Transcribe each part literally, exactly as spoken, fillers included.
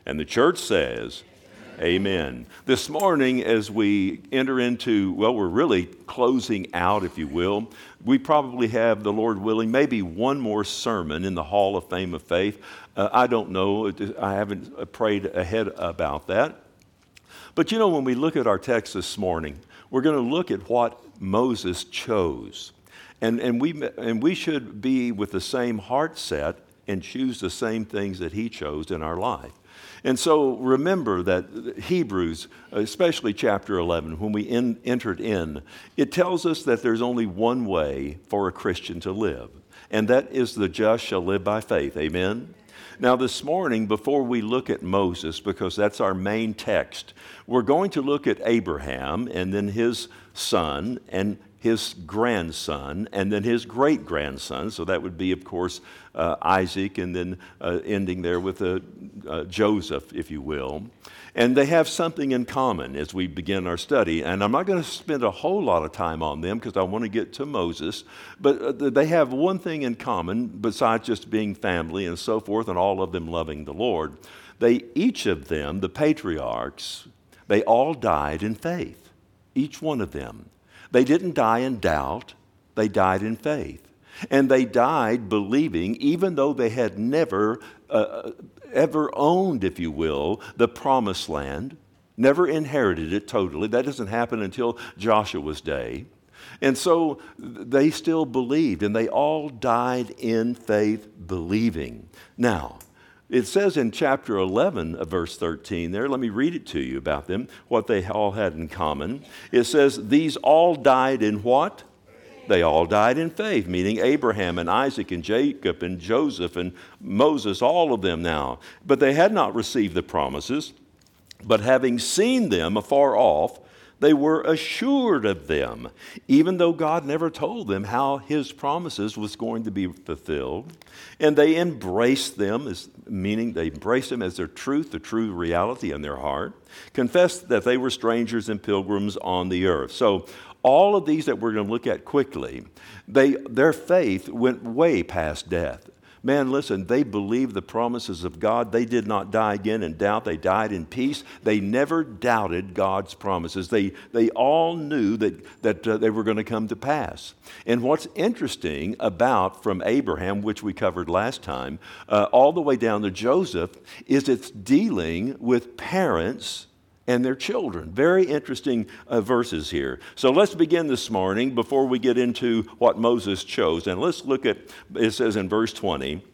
And the church says, amen. This morning, as we enter into, well, we're really closing out, if you will. We probably have, the Lord willing, maybe one more sermon in the Hall of Fame of Faith. Uh, I don't know. I haven't prayed ahead about that. But you know, when we look at our text this morning, we're going to look at what Moses chose. And, and, we, and we should be with the same heart set and choose the same things that he chose in our life. And so remember that Hebrews, especially chapter eleven, when we in, entered in, it tells us that there's only one way for a Christian to live, and that is the just shall live by faith. Amen? Now this morning, before we look at Moses, because that's our main text, we're going to look at Abraham and then his son and his grandson, and then his great-grandson. So that would be, of course, uh, Isaac, and then uh, ending there with uh, uh, Joseph, if you will. And they have something in common as we begin our study. And I'm not going to spend a whole lot of time on them because I want to get to Moses. But uh, they have one thing in common, besides just being family and so forth, and all of them loving the Lord. They, each of them, the patriarchs, they all died in faith. Each one of them. They didn't die in doubt, they died in faith. And they died believing, even though they had never, uh, ever owned, if you will, the promised land, never inherited it totally. That doesn't happen until Joshua's day. And so they still believed, and they all died in faith believing. Now, it says in chapter eleven, of verse thirteen there, let me read it to you about them, what they all had in common. It says, these all died in what? They all died in faith, meaning Abraham and Isaac and Jacob and Joseph and Moses, all of them now. But they had not received the promises, but having seen them afar off, they were assured of them, even though God never told them how his promises was going to be fulfilled. And they embraced them, as, meaning they embraced them as their truth, the true reality in their heart, confessed that they were strangers and pilgrims on the earth. So all of these that we're going to look at quickly, they, their faith went way past death. Man, listen, they believed the promises of God. They did not die again in doubt. They died in peace. They never doubted God's promises. They, they all knew that, that uh, they were going to come to pass. And what's interesting about from Abraham, which we covered last time, uh, all the way down to Joseph, is it's dealing with parents and their children. Very interesting uh, verses here. So let's begin this morning before we get into what Moses chose. And let's look at, it says in verse twenty,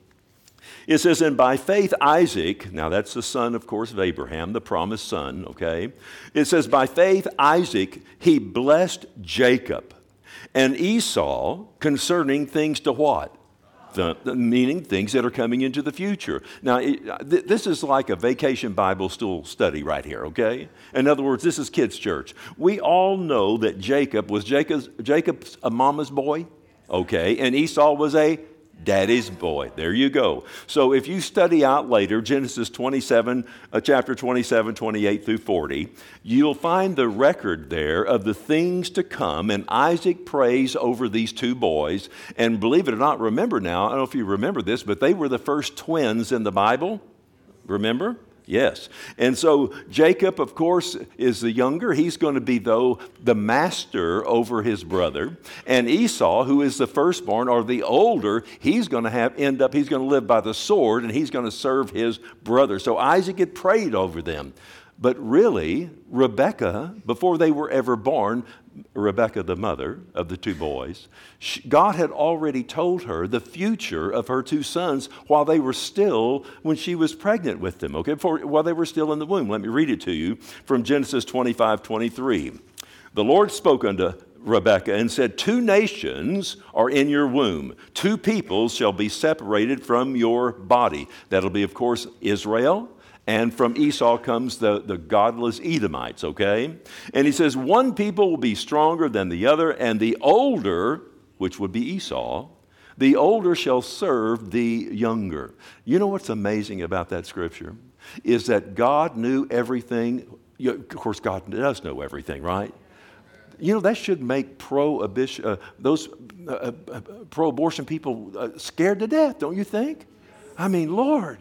it says, and by faith Isaac, now that's the son, of course, of Abraham, the promised son, okay? It says, by faith Isaac, he blessed Jacob and Esau concerning things to what? The, the meaning things that are coming into the future. Now, it, th- this is like a vacation Bible school study right here, okay? In other words, this is kids' church. We all know that Jacob, was Jacob's, Jacob's a mama's boy? Okay, and Esau was a daddy's boy. There you go. So if you study out later, Genesis twenty-seven, uh, chapter twenty-seven, twenty-eight through forty, you'll find the record there of the things to come. And Isaac prays over these two boys. And believe it or not, remember now, I don't know if you remember this, but they were the first twins in the Bible. Remember? Yes. And so Jacob, of course, is the younger. He's going to be, though, the master over his brother. And Esau, who is the firstborn, or the older, he's going to have end up, he's going to live by the sword, and he's going to serve his brother. So Isaac had prayed over them. But really, Rebekah, before they were ever born, Rebekah, the mother of the two boys, she, God had already told her the future of her two sons while they were still, when she was pregnant with them, okay, for, while they were still in the womb. Let me read it to you from Genesis twenty-five, twenty-three. The Lord spoke unto Rebekah and said, two nations are in your womb. Two peoples shall be separated from your body. That'll be, of course, Israel. And from Esau comes the, the godless Edomites, okay? And he says, one people will be stronger than the other, and the older, which would be Esau, the older shall serve the younger. You know what's amazing about that scripture? Is that God knew everything. Of course, God does know everything, right? You know, that should make pro-abortion, uh, those uh, uh, pro-abortion people uh, scared to death, don't you think? I mean, Lord.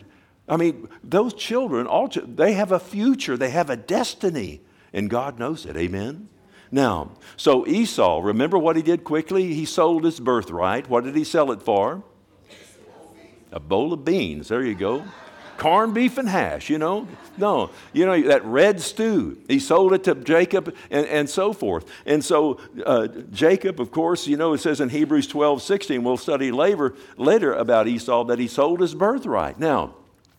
I mean, those children, all ch- they have a future. They have a destiny. And God knows it. Amen? Now, so Esau, remember what he did quickly? He sold his birthright. What did he sell it for? A bowl of beans. There you go. Corned beef and hash, you know. No, you know, that red stew. He sold it to Jacob and, and so forth. And so uh, Jacob, of course, you know, it says in Hebrews twelve sixteen, we'll study later, later about Esau, that he sold his birthright. Now,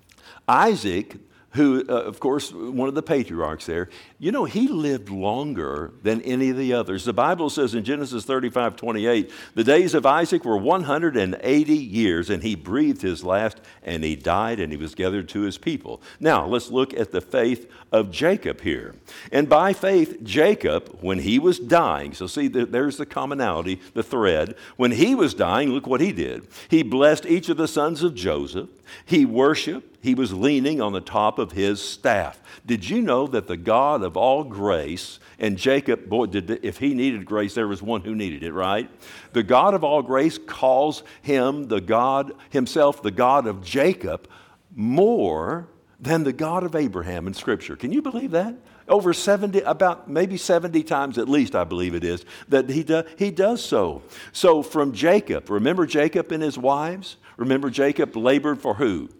Isaac, who, uh, of course, one of the patriarchs there, you know, he lived longer than any of the others. The Bible says in Genesis thirty-five twenty-eight, the days of Isaac were one hundred eighty years, and he breathed his last, and he died, and he was gathered to his people. Now, let's look at the faith of Jacob here. And by faith, Jacob, when he was dying, so see, there's the commonality, the thread. When he was dying, look what he did. He blessed each of the sons of Joseph. He worshiped. He was leaning on the top of his staff. Did you know that the God of all grace, and Jacob, boy, did, if he needed grace, there was one who needed it, right? The God of all grace calls him, the God himself, the God of Jacob, more than the God of Abraham in Scripture. Can you believe that? Over seventy, about maybe seventy times at least, I believe it is, that he, do, he does so. So from Jacob, remember Jacob and his wives? Remember Jacob labored for who?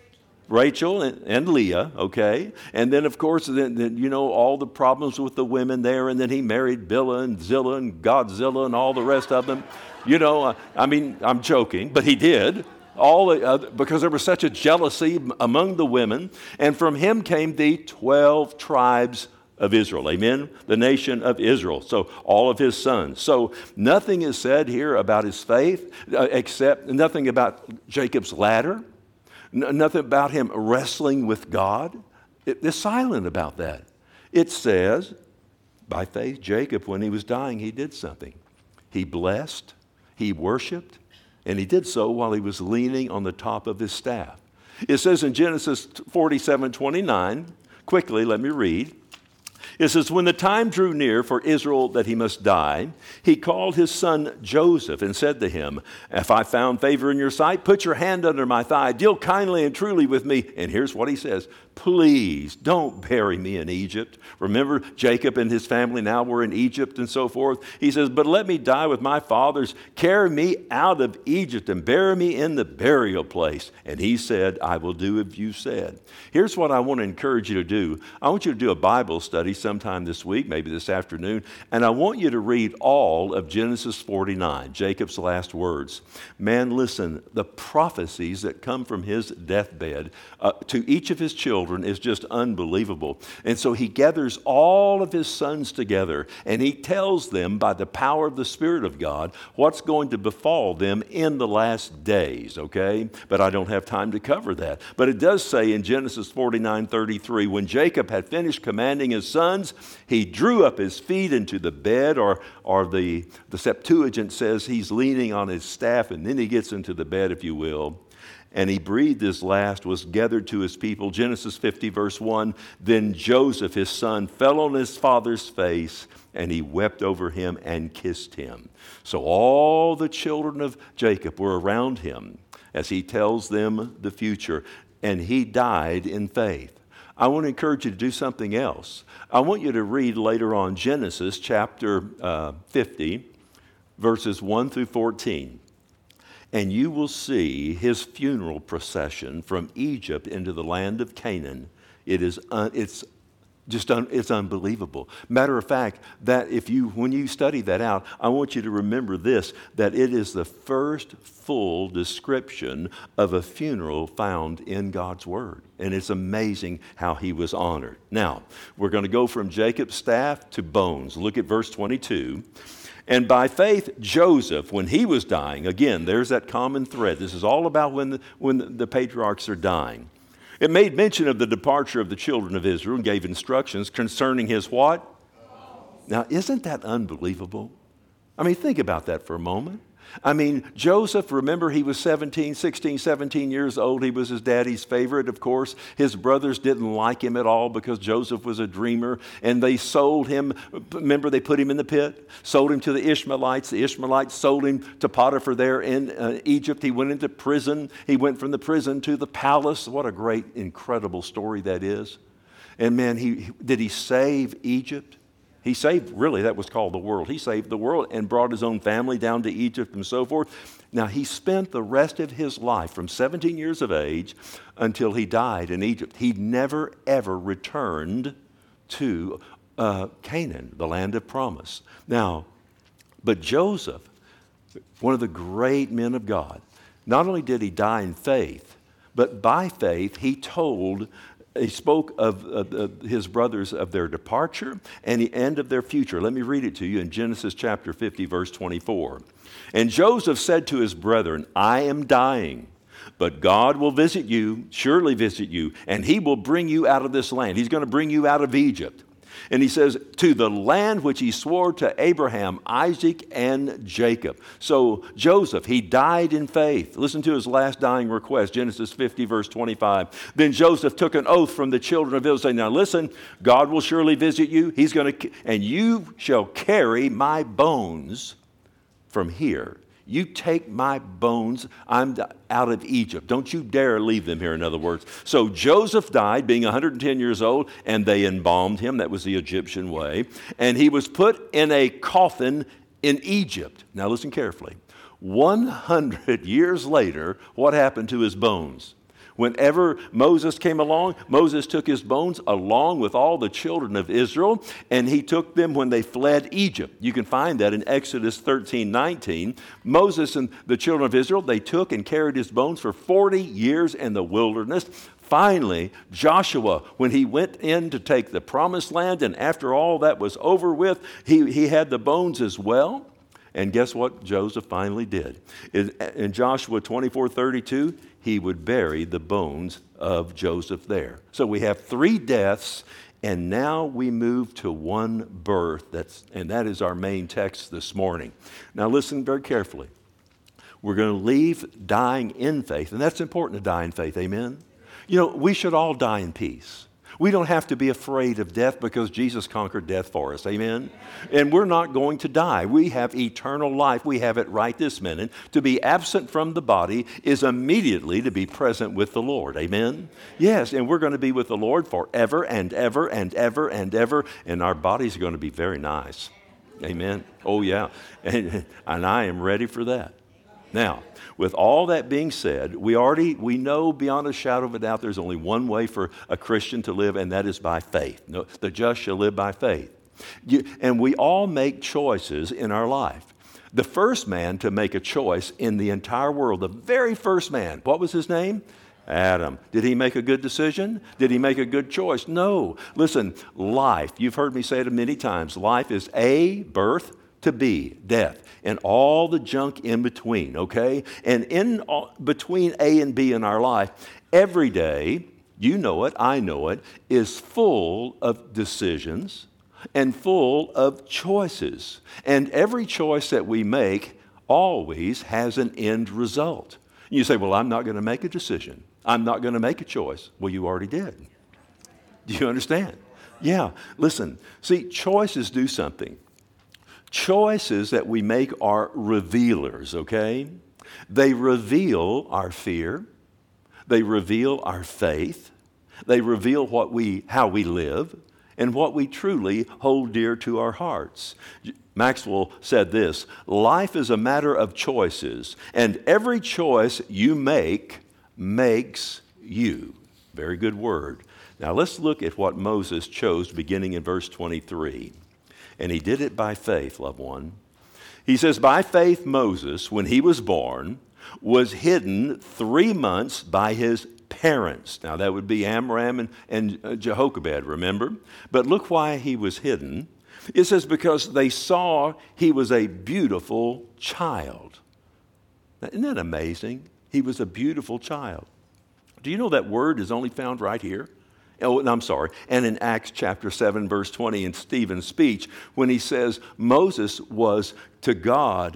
Rachel and, and Leah, okay? And then, of course, then, then, you know, all the problems with the women there, and then he married Bilhah and Zillah and Godzilla and all the rest of them. You know, uh, I mean, I'm joking, but he did. All the, uh, because there was such a jealousy among the women. And from him came the twelve tribes of Israel, amen? The nation of Israel, so all of his sons. So nothing is said here about his faith, uh, except nothing about Jacob's ladder. Nothing about him wrestling with God. It, it's silent about that. It says, by faith, Jacob, when he was dying, he did something. He blessed, he worshiped, and he did so while he was leaning on the top of his staff. It says in Genesis forty-seven twenty-nine, quickly, let me read. It says, when the time drew near for Israel that he must die, he called his son Joseph and said to him, if I found favor in your sight, put your hand under my thigh, deal kindly and truly with me. And here's what he says, please don't bury me in Egypt. Remember, Jacob and his family now were in Egypt and so forth. He says, but let me die with my fathers. Carry me out of Egypt and bury me in the burial place. And he said, I will do as you said. Here's what I want to encourage you to do. I want you to do a Bible study sometime this week, maybe this afternoon, and I want you to read all of Genesis forty-nine, Jacob's last words. Man, listen, the prophecies that come from his deathbed uh, to each of his children is just unbelievable. And so he gathers all of his sons together, and he tells them by the power of the Spirit of God what's going to befall them in the last days, okay? But I don't have time to cover that. But it does say in Genesis forty-nine thirty-three, when Jacob had finished commanding his sons, he drew up his feet into the bed, or, or the, the Septuagint says he's leaning on his staff, and then he gets into the bed, if you will. And he breathed his last, was gathered to his people. Genesis fifty, verse one, then Joseph, his son, fell on his father's face, and he wept over him and kissed him. So all the children of Jacob were around him as he tells them the future, and he died in faith. I want to encourage you to do something else. I want you to read later on Genesis chapter uh, fifty, verses one through fourteen. And you will see his funeral procession from Egypt into the land of Canaan. It is un, it's just un, it's unbelievable. Matter of fact, that if you when you study that out, I want you to remember this, that it is the first full description of a funeral found in God's Word. And it's amazing how he was honored. Now, we're going to go from Jacob's staff to bones. Look at verse twenty-two. And by faith, Joseph, when he was dying, again, there's that common thread. This is all about when the, when the patriarchs are dying. It made mention of the departure of the children of Israel and gave instructions concerning his what? Now, isn't that unbelievable? I mean, think about that for a moment. I mean, Joseph, remember, he was seventeen, sixteen, seventeen years old. He was his daddy's favorite, of course. His brothers didn't like him at all because Joseph was a dreamer, and they sold him. Remember, they put him in the pit, sold him to the Ishmaelites. The Ishmaelites sold him to Potiphar there in uh, Egypt. He went into prison. He went from the prison to the palace. What a great, incredible story that is. And man, he did he save Egypt? He saved, really, that was called the world. He saved the world and brought his own family down to Egypt and so forth. Now, he spent the rest of his life from seventeen years of age until he died in Egypt. He never, ever returned to uh, Canaan, the land of promise. Now, but Joseph, one of the great men of God, not only did he die in faith, but by faith he told He spoke of, of, of his brothers of their departure and the end of their future. Let me read it to you in Genesis chapter fifty, verse twenty-four. And Joseph said to his brethren, I am dying, but God will visit you, surely visit you, and he will bring you out of this land. He's going to bring you out of Egypt. And he says, to the land which he swore to Abraham, Isaac, and Jacob. So Joseph, he died in faith. Listen to his last dying request, Genesis fifty, verse twenty-five. Then Joseph took an oath from the children of Israel, saying, now listen, God will surely visit you. He's going to, and you shall carry my bones from here. You take my bones, I'm out of Egypt. Don't you dare leave them here, in other words. So Joseph died, being one hundred ten years old, and they embalmed him. That was the Egyptian way. And he was put in a coffin in Egypt. Now listen carefully. one hundred years later, what happened to his bones? Whenever Moses came along, Moses took his bones along with all the children of Israel, and he took them when they fled Egypt. You can find that in Exodus thirteen nineteen. Moses and the children of Israel, they took and carried his bones for forty years in the wilderness. Finally, Joshua, when he went in to take the promised land, and after all that was over with, he, he had the bones as well. And guess what Joseph finally did? In, in Joshua twenty-four thirty-two, he would bury the bones of Joseph there. So we have three deaths, and now we move to one birth. That's, and that is our main text this morning. Now listen very carefully. We're going to leave dying in faith, and that's important to die in faith, amen? You know, we should all die in peace. We don't have to be afraid of death because Jesus conquered death for us. Amen? And we're not going to die. We have eternal life. We have it right this minute. To be absent from the body is immediately to be present with the Lord. Amen? Yes, and we're going to be with the Lord forever and ever and ever and ever. And our bodies are going to be very nice. Amen? Oh, yeah. And, and I am ready for that. Now, with all that being said, we already, we know beyond a shadow of a doubt there's only one way for a Christian to live, and that is by faith. No, the just shall live by faith. You, and we all make choices in our life. The first man to make a choice in the entire world, the very first man, what was his name? Adam. Did he make a good decision? Did he make a good choice? No. Listen, life, you've heard me say it many times, life is A, birth, to B, death, and all the junk in between, okay? And in all, between A and B in our life, every day, you know it, I know it, is full of decisions and full of choices. And every choice that we make always has an end result. You say, well, I'm not going to make a decision. I'm not going to make a choice. Well, you already did. Do you understand? Yeah, listen, see, choices do something. Choices that we make are revealers, okay? They reveal our fear. They reveal our faith. They reveal what we, how we live and what we truly hold dear to our hearts. Maxwell said this, life is a matter of choices, and every choice you make makes you. Very good word. Now let's look at what Moses chose beginning in verse twenty-three. And he did it by faith, loved one. He says, by faith Moses, when he was born, was hidden three months by his parents. Now that would be Amram and, and uh, Jehoshaphat, remember? But look why he was hidden. It says, because they saw he was a beautiful child. Now, isn't that amazing? He was a beautiful child. Do you know that word is only found right here? Oh, I'm sorry. And in Acts chapter seven, verse twenty, in Stephen's speech, when he says Moses was to God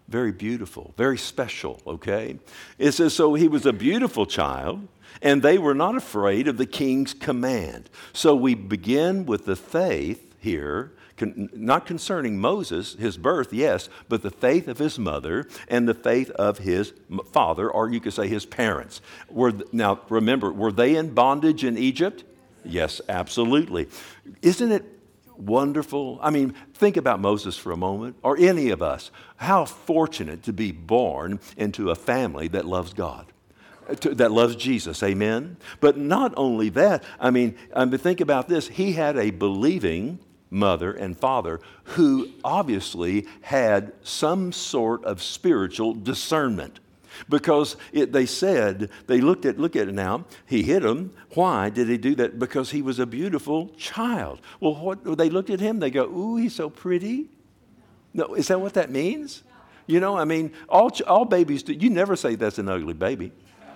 very beautiful, very special, okay? It says, so he was a beautiful child, and they were not afraid of the king's command. So we begin with the faith here, con- not concerning Moses, his birth, yes, but the faith of his mother and the faith of his father, or you could say his parents. Were, now, remember, were they in bondage in Egypt? Yes, absolutely. Isn't it wonderful? I mean, think about Moses for a moment, or any of us. How fortunate to be born into a family that loves God, to, that loves Jesus, amen? But not only that, I mean, I mean, think about this. He had a believing mother and father who obviously had some sort of spiritual discernment. Because it, they said, they looked at, look at it now, he hid him. Why did he do that? Because he was a beautiful child. Well, what, they looked at him, they go, ooh, he's so pretty. No, is that what that means? You know, I mean, all, all babies do, you never say that's an ugly baby.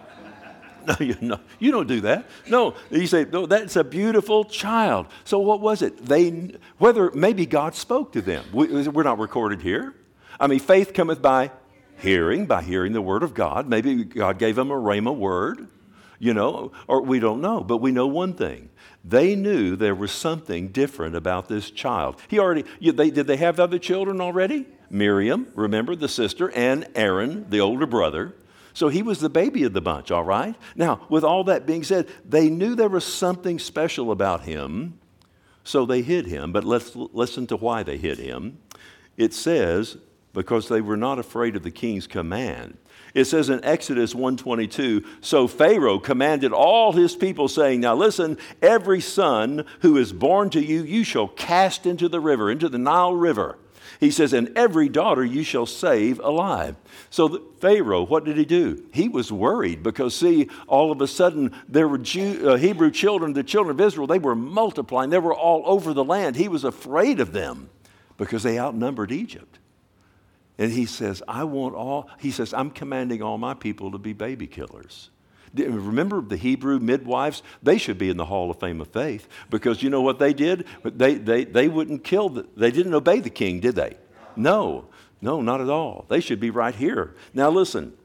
No, you, no, you don't do that. No, you say, no, that's a beautiful child. So what was it? They, whether, maybe God spoke to them. We, we're not recorded here. I mean, faith cometh by hearing, by hearing the word of God. Maybe God gave them a rhema word, you know, or we don't know. But we know one thing. They knew there was something different about this child. He already, they, did they have other children already? Miriam, remember, the sister, and Aaron, the older brother. So he was the baby of the bunch, all right? Now, with all that being said, they knew there was something special about him, so they hid him. But let's listen to why they hid him. It says, because they were not afraid of the king's command. It says in Exodus one twenty-two, so Pharaoh commanded all his people, saying, now listen, every son who is born to you, you shall cast into the river, into the Nile River. He says, and every daughter you shall save alive. So the, Pharaoh, what did he do? He was worried because, see, all of a sudden there were Jew, uh, Hebrew children, the children of Israel, they were multiplying. They were all over the land. He was afraid of them because they outnumbered Egypt. And he says, I want all, he says, I'm commanding all my people to be baby killers. Remember the Hebrew midwives? They should be in the Hall of Fame of Faith because you know what they did? They, they, they wouldn't kill, the, they didn't obey the king, did they? No, no, not at all. They should be right here. Now listen,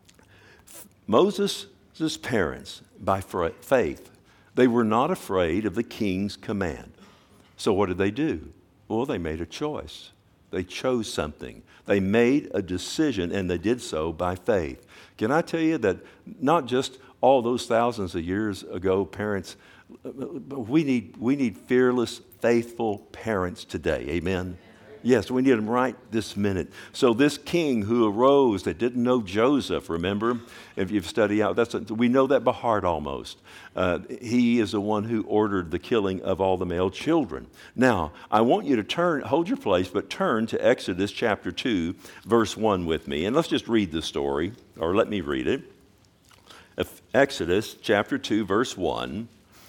Moses' parents, by faith, they were not afraid of the king's command. So what did they do? Well, they made a choice. They chose something. They made a decision, and they did so by faith. Can I tell you that not just all those thousands of years ago, parents, we need, we need fearless, faithful parents today. Amen? Yes, we need them right this minute. So this king who arose that didn't know Joseph, remember? If you've studied out, that's a, we know that by heart almost. Uh, he is the one who ordered the killing of all the male children. Now, I want you to turn, hold your place, but turn to Exodus chapter two, verse one with me. And let's just read the story, or let me read it. Exodus chapter two, verse one.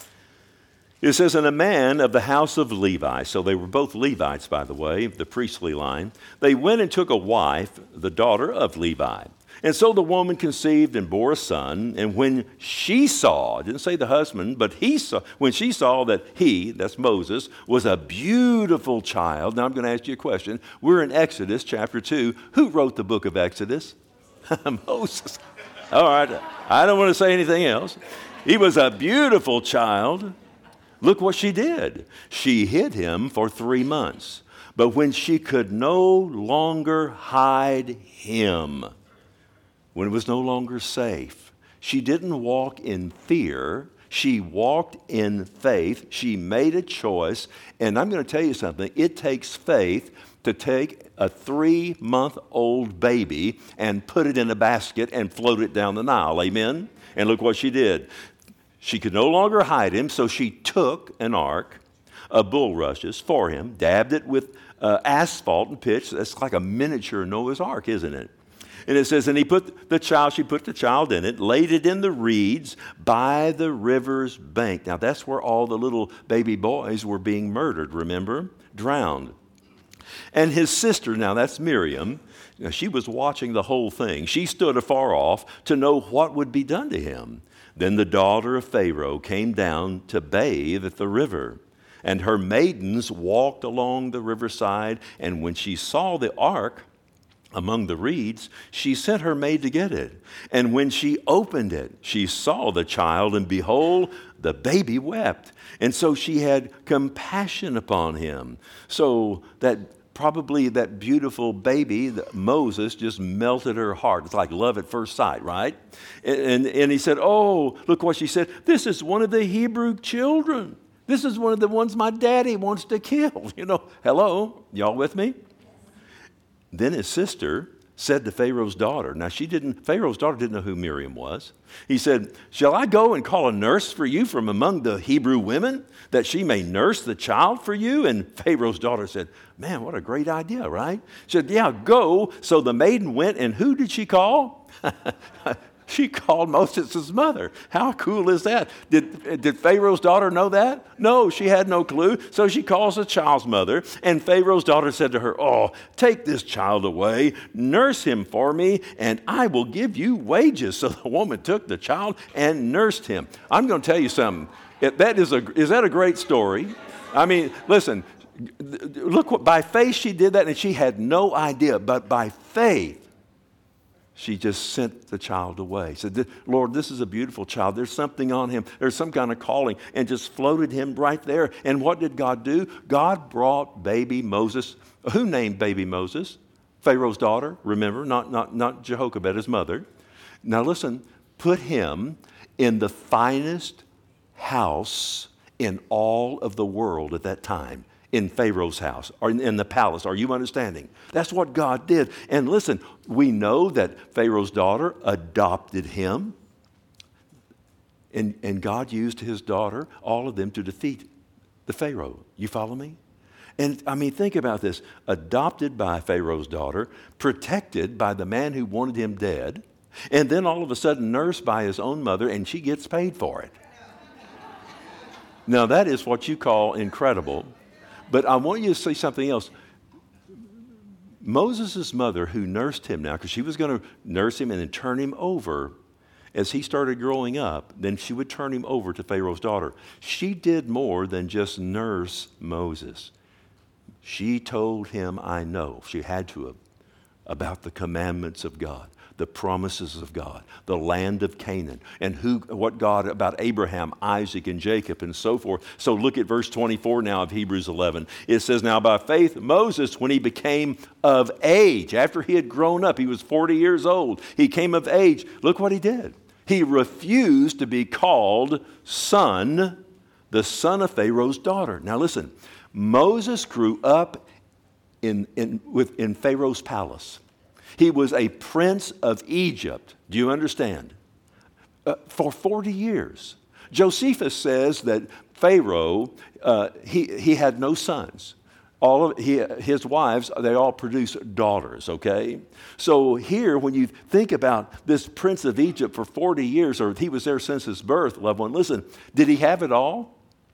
It says, and a man of the house of Levi, so they were both Levites, by the way, the priestly line, they went and took a wife, the daughter of Levi. And so the woman conceived and bore a son, and when she saw, didn't say the husband, but he saw, when she saw that he, that's Moses, was a beautiful child. Now I'm going to ask you a question. We're in Exodus chapter two. Who wrote the book of Exodus? Moses. All right, I don't want to say anything else. He was a beautiful child. Look what she did. She hid him for three months. But when she could no longer hide him, when it was no longer safe, she didn't walk in fear. She walked in faith. She made a choice. And I'm going to tell you something. It takes faith to take a three-month-old baby and put it in a basket and float it down the Nile. Amen? And look what she did. She could no longer hide him, so she took an ark of bulrushes for him, dabbed it with uh, asphalt and pitch. That's like a miniature Noah's Ark, isn't it? And it says, and he put the child, she put the child in it, laid it in the reeds by the river's bank. Now, that's where all the little baby boys were being murdered, remember? Drowned. And his sister, now that's Miriam, now she was watching the whole thing. She stood afar off to know what would be done to him. Then the daughter of Pharaoh came down to bathe at the river, and her maidens walked along the riverside, and when she saw the ark among the reeds, she sent her maid to get it. And when she opened it, she saw the child, and behold, the baby wept. And so she had compassion upon him. So that probably that beautiful baby, Moses, just melted her heart. It's like love at first sight, right? And, and, and he said, oh, look what she said. This is one of the Hebrew children. This is one of the ones my daddy wants to kill. You know, hello, y'all with me? Then his sister said to Pharaoh's daughter, now she didn't, Pharaoh's daughter didn't know who Miriam was. He said, shall I go and call a nurse for you from among the Hebrew women, that she may nurse the child for you? And Pharaoh's daughter said, man, what a great idea, right? She said, yeah, go. So the maiden went, and who did she call? She called Moses' mother. How cool is that? Did, did Pharaoh's daughter know that? No, she had no clue. So she calls the child's mother, and Pharaoh's daughter said to her, oh, take this child away, nurse him for me, and I will give you wages. So the woman took the child and nursed him. I'm going to tell you something. If that is, a, is that a great story? I mean, listen, look, what, by faith she did that, and she had no idea, but by faith, she just sent the child away. Said, Lord, this is a beautiful child. There's something on him. There's some kind of calling. And just floated him right there. And what did God do? God brought baby Moses. Who named baby Moses? Pharaoh's daughter, remember, not, not, not Jehoshaphat, his mother. Now listen, put him in the finest house in all of the world at that time. In Pharaoh's house, or in the palace. Are you understanding? That's what God did. And listen, we know that Pharaoh's daughter adopted him. And, and God used his daughter, all of them, to defeat the Pharaoh. You follow me? And I mean, think about this. Adopted by Pharaoh's daughter, protected by the man who wanted him dead, and then all of a sudden nursed by his own mother, and she gets paid for it. Now, that is what you call incredible. But I want you to see something else. Moses' mother, who nursed him now, because she was going to nurse him and then turn him over as he started growing up, then she would turn him over to Pharaoh's daughter. She did more than just nurse Moses. She told him, I know, she had to have, about the commandments of God, the promises of God, the land of Canaan, and who, what God about Abraham, Isaac, and Jacob, and so forth. So look at verse twenty-four now of Hebrews eleven. It says, now by faith Moses, when he became of age, after he had grown up, he was forty years old, he came of age. Look what he did. He refused to be called son, the son of Pharaoh's daughter. Now listen, Moses grew up in, in, with, in Pharaoh's palace. He was a prince of Egypt. Do you understand? Uh, for forty years. Josephus says that Pharaoh, uh, he, he had no sons. All of he, his wives, they all produced daughters, okay? So here, when you think about this prince of Egypt for forty years, or he was there since his birth, loved one, listen, did he have it all?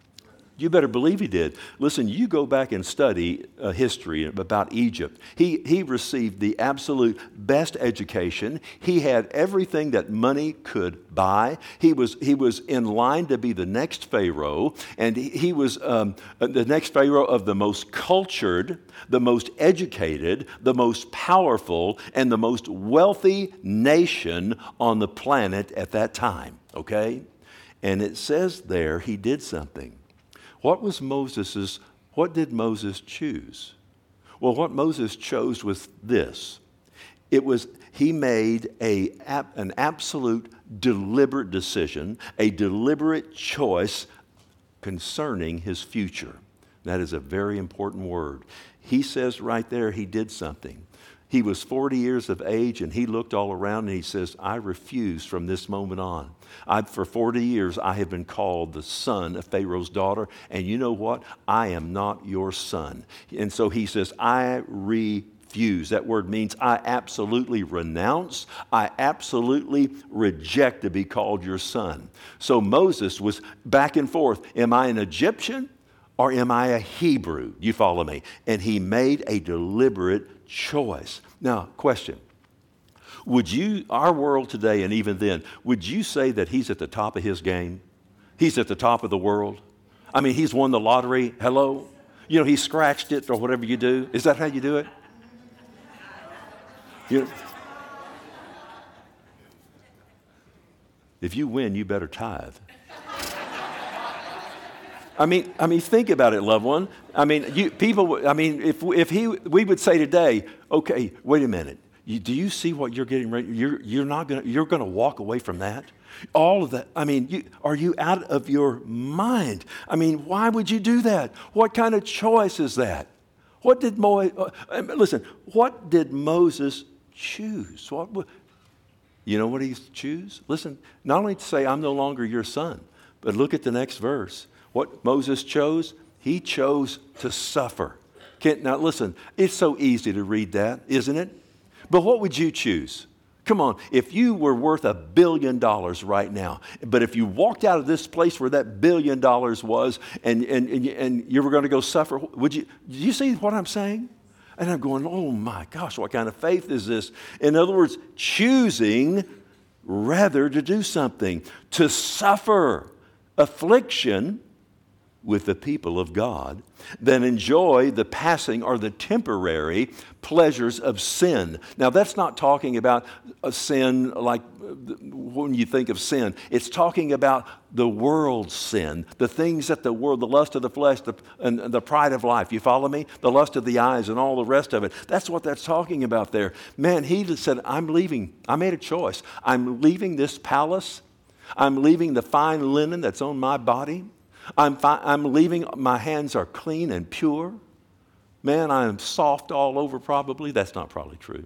You better believe he did. Listen, you go back and study uh, history about Egypt. He, he received the absolute best education. He had everything that money could buy. He was, he was in line to be the next Pharaoh, and he, he was um, the next Pharaoh of the most cultured, the most educated, the most powerful, and the most wealthy nation on the planet at that time, okay? And it says there he did something. What was Moses's, what did Moses choose? Well, what Moses chose was this. It was, he made a, an absolute deliberate decision, a deliberate choice concerning his future. That is a very important word. He says right there he did something. He was forty years of age, and he looked all around and he says, I refuse from this moment on. I, for forty years, I have been called the son of Pharaoh's daughter, and you know what? I am not your son. And so he says, I refuse. That word means I absolutely renounce. I absolutely reject to be called your son. So Moses was back and forth. Am I an Egyptian or am I a Hebrew? You follow me? And he made a deliberate choice. Now, question. Would you, our world today and even then, would you say that he's at the top of his game? He's at the top of the world? I mean, he's won the lottery. Hello? You know, he scratched it or whatever you do. Is that how you do it? You know, if you win, you better tithe. I mean, I mean, think about it, loved one. I mean, you, people. I mean, if if he, we would say today, okay, wait a minute. You, do you see what you're getting ready? You're you're not gonna you're gonna walk away from that. All of that. I mean, you, are you out of your mind? I mean, why would you do that? What kind of choice is that? What did Mo? Uh, listen, what did Moses choose? What? You know what he choose? Listen, not only to say, "I'm no longer your son," but look at the next verse. What Moses chose, he chose to suffer. Can't, now listen, it's so easy to read that, isn't it? But what would you choose? Come on, if you were worth a billion dollars right now, but if you walked out of this place where that billion dollars was and, and, and, and you were going to go suffer, would you, do you see what I'm saying? And I'm going, oh my gosh, what kind of faith is this? In other words, choosing rather to do something, to suffer affliction with the people of God than enjoy the passing or the temporary pleasures of sin. Now, that's not talking about a sin like when you think of sin. It's talking about the world's sin, the things that the world, the lust of the flesh, the, and the pride of life. You follow me? The lust of the eyes and all the rest of it. That's what that's talking about there. Man, he just said, I'm leaving. I made a choice. I'm leaving this palace. I'm leaving the fine linen that's on my body. I'm, fi- I'm leaving, my hands are clean and pure. Man, I am soft all over probably. That's not probably true.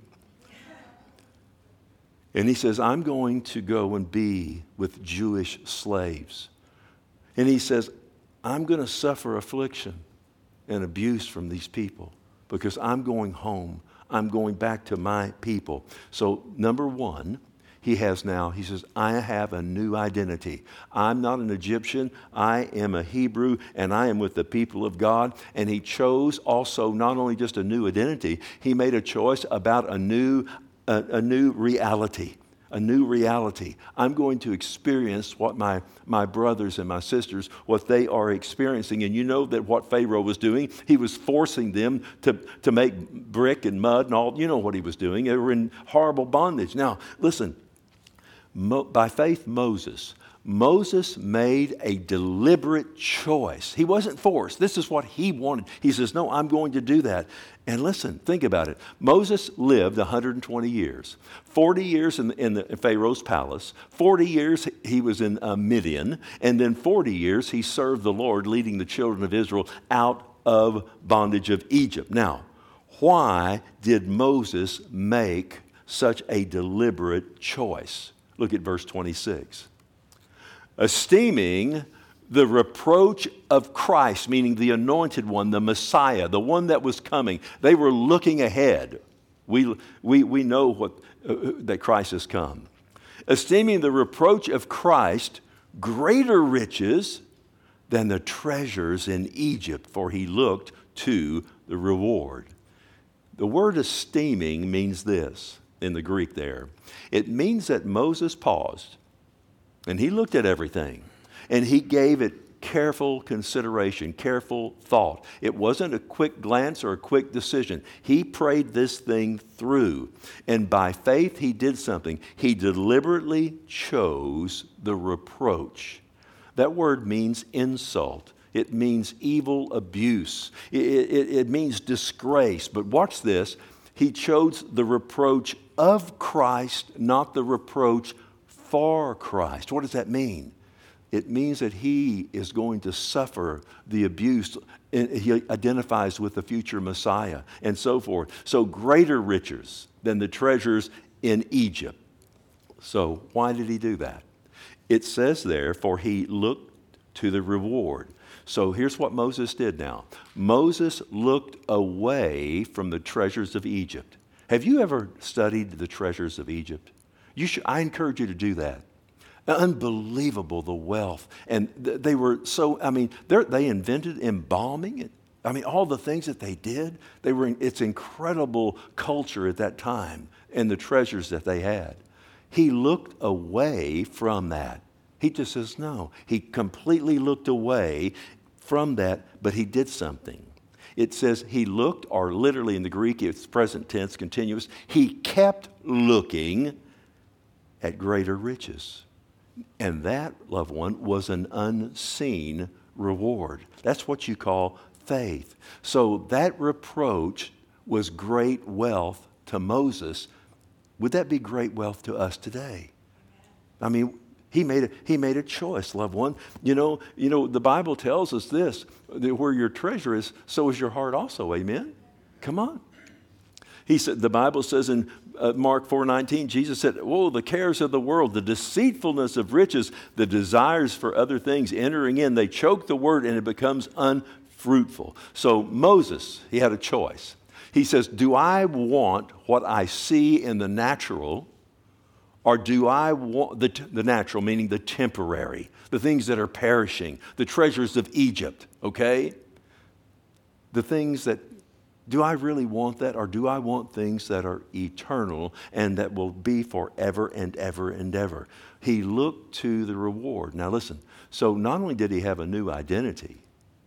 And he says, I'm going to go and be with Jewish slaves. And he says, I'm going to suffer affliction and abuse from these people because I'm going home. I'm going back to my people. So number one, he has now, he says, I have a new identity. I'm not an Egyptian. I am a Hebrew, and I am with the people of God. And he chose also not only just a new identity, he made a choice about a new, a, a new reality. A new reality. I'm going to experience what my, my brothers and my sisters, what they are experiencing. And you know that what Pharaoh was doing, he was forcing them to, to make brick and mud and all. You know what he was doing. They were in horrible bondage. Now, listen. Mo- by faith, Moses. Moses made a deliberate choice. He wasn't forced. This is what he wanted. He says, no, I'm going to do that. And listen, think about it. Moses lived one hundred twenty years. forty years in, in, the, in Pharaoh's palace. forty years he was in uh, Midian. And then forty years he served the Lord, leading the children of Israel out of bondage of Egypt. Now, why did Moses make such a deliberate choice? Look at verse twenty-six. Esteeming the reproach of Christ, meaning the anointed one, the Messiah, the one that was coming. They were looking ahead. We, we, we know what, uh, that Christ has come. Esteeming the reproach of Christ greater riches than the treasures in Egypt, for he looked to the reward. The word esteeming means this. In the Greek there. It means that Moses paused and he looked at everything and he gave it careful consideration, careful thought. It wasn't a quick glance or a quick decision. He prayed this thing through, and by faith he did something. He deliberately chose the reproach. That word means insult. It means evil abuse. It, it, it means disgrace. But watch this. He chose the reproach of Christ, not the reproach for Christ. What does that mean? It means that he is going to suffer the abuse. He identifies with the future Messiah and so forth. So greater riches than the treasures in Egypt. So why did he do that? It says there, for he looked to the reward. So here's what Moses did now. Moses looked away from the treasures of Egypt. Have you ever studied the treasures of Egypt? You should, I encourage you to do that. Unbelievable, the wealth. And th- they were so, I mean, they invented embalming. It. I mean, all the things that they did, they were. In, it's incredible culture at that time and the treasures that they had. He looked away from that. He just says no. He completely looked away from that, but he did something. It says he looked, or literally in the Greek, it's present tense, continuous. He kept looking at greater riches. And that, loved one, was an unseen reward. That's what you call faith. So that reproach was great wealth to Moses. Would that be great wealth to us today? I mean, he made a, he made a choice, loved one. You know, you know, the Bible tells us this, that where your treasure is, so is your heart also. Amen? Come on. He said, the Bible says in uh, Mark four nineteen, Jesus said, "Oh, the cares of the world, the deceitfulness of riches, the desires for other things entering in, they choke the word and it becomes unfruitful." So Moses, he had a choice. He says, do I want what I see in the natural, or do I want the, the natural, meaning the temporary, the things that are perishing, the treasures of Egypt, okay? The things that, do I really want that, or do I want things that are eternal and that will be forever and ever and ever? He looked to the reward. Now listen, so not only did he have a new identity,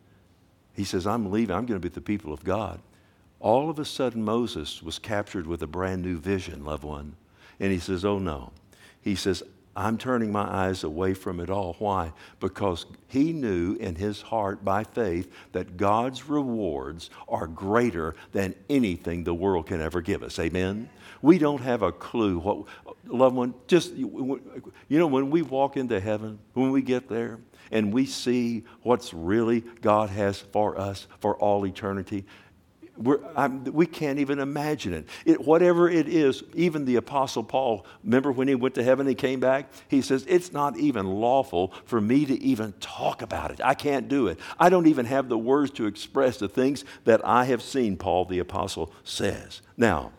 he says, I'm leaving, I'm going to be the people of God. All of a sudden, Moses was captured with a brand new vision, loved one. And he says, oh no. He says, I'm turning my eyes away from it all. Why? Because he knew in his heart by faith that God's rewards are greater than anything the world can ever give us. Amen? We don't have a clue what, loved one, just, you know, when we walk into heaven, when we get there, and we see what's really God has for us for all eternity, We're, I'm, we can't even imagine it. it. Whatever it is, even the Apostle Paul, remember when he went to heaven, he came back? He says, it's not even lawful for me to even talk about it. I can't do it. I don't even have the words to express the things that I have seen, Paul the Apostle says. Now,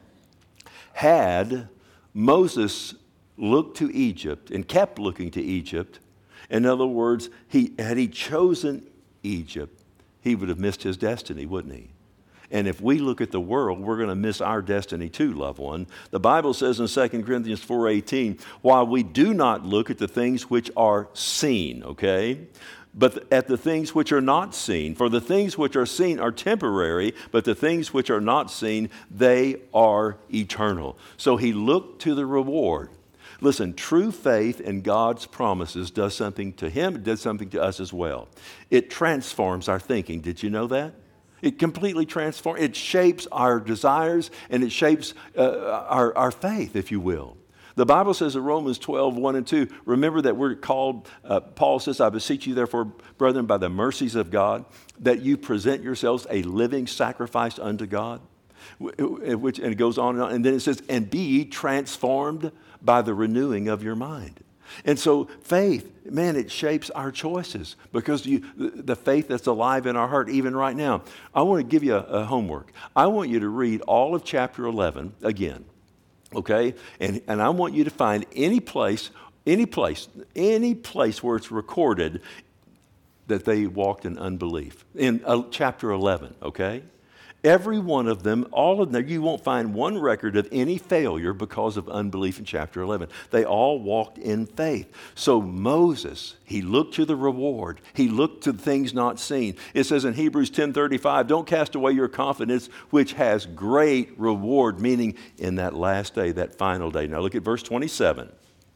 had Moses looked to Egypt and kept looking to Egypt, in other words, he, had he chosen Egypt, he would have missed his destiny, wouldn't he? And if we look at the world, we're going to miss our destiny too, loved one. The Bible says in Second Corinthians four eighteen, while we do not look at the things which are seen, okay, but at the things which are not seen. For the things which are seen are temporary, but the things which are not seen, they are eternal. So he looked to the reward. Listen, true faith in God's promises does something to him, it does something to us as well. It transforms our thinking. Did you know that? It completely transforms, it shapes our desires and it shapes uh, our, our faith, if you will. The Bible says in Romans twelve, one and two, remember that we're called, uh, Paul says, I beseech you therefore, brethren, by the mercies of God, that you present yourselves a living sacrifice unto God. Which, and it goes on and on. And then it says, and be ye transformed by the renewing of your mind. And so faith, man, it shapes our choices because you, the faith that's alive in our heart, even right now. I want to give you a, a homework. I want you to read all of chapter eleven again, okay? And, and I want you to find any place, any place, any place where it's recorded that they walked in unbelief. In uh, chapter eleven, okay? Every one of them, all of them, you won't find one record of any failure because of unbelief in chapter eleven. They all walked in faith. So Moses, he looked to the reward. He looked to things not seen. It says in Hebrews ten thirty-five, don't cast away your confidence, which has great reward, meaning in that last day, that final day. Now look at verse twenty-seven.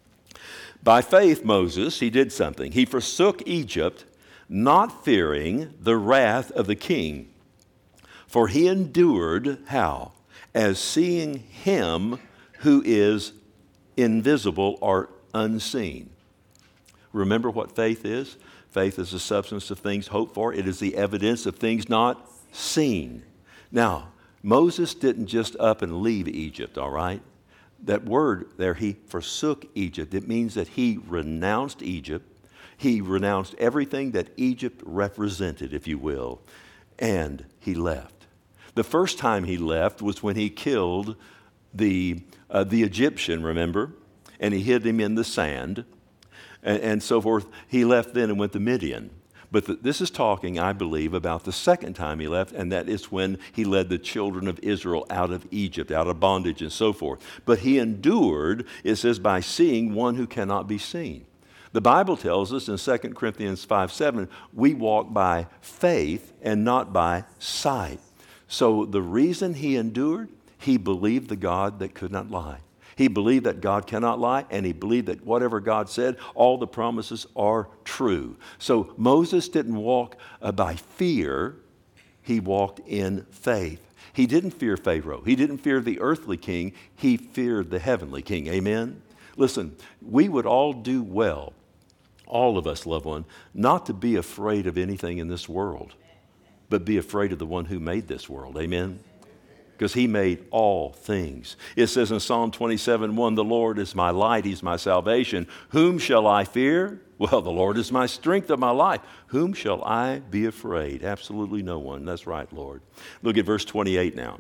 By faith, Moses, he did something. He forsook Egypt, not fearing the wrath of the king. For he endured, how? As seeing him who is invisible or unseen. Remember what faith is? Faith is the substance of things hoped for. It is the evidence of things not seen. Now, Moses didn't just up and leave Egypt, all right? That word there, he forsook Egypt. It means that he renounced Egypt. He renounced everything that Egypt represented, if you will, and he left. The first time he left was when he killed the, uh, the Egyptian, remember? And he hid him in the sand and, and so forth. He left then and went to Midian. But the, this is talking, I believe, about the second time he left, and that is when he led the children of Israel out of Egypt, out of bondage and so forth. But he endured, it says, by seeing one who cannot be seen. The Bible tells us in Second Corinthians five seven, we walk by faith and not by sight. So the reason he endured, he believed the God that could not lie. He believed that God cannot lie, and he believed that whatever God said, all the promises are true. So Moses didn't walk uh, by fear, he walked in faith. He didn't fear Pharaoh. He didn't fear the earthly king. He feared the heavenly king. Amen? Listen, we would all do well, all of us, loved one, not to be afraid of anything in this world, but be afraid of the one who made this world. Amen? Because he made all things. It says in Psalm twenty-seven one, the Lord is my light, he's my salvation. Whom shall I fear? Well, the Lord is my strength of my life. Whom shall I be afraid? Absolutely no one. That's right, Lord. Look at verse twenty-eight now.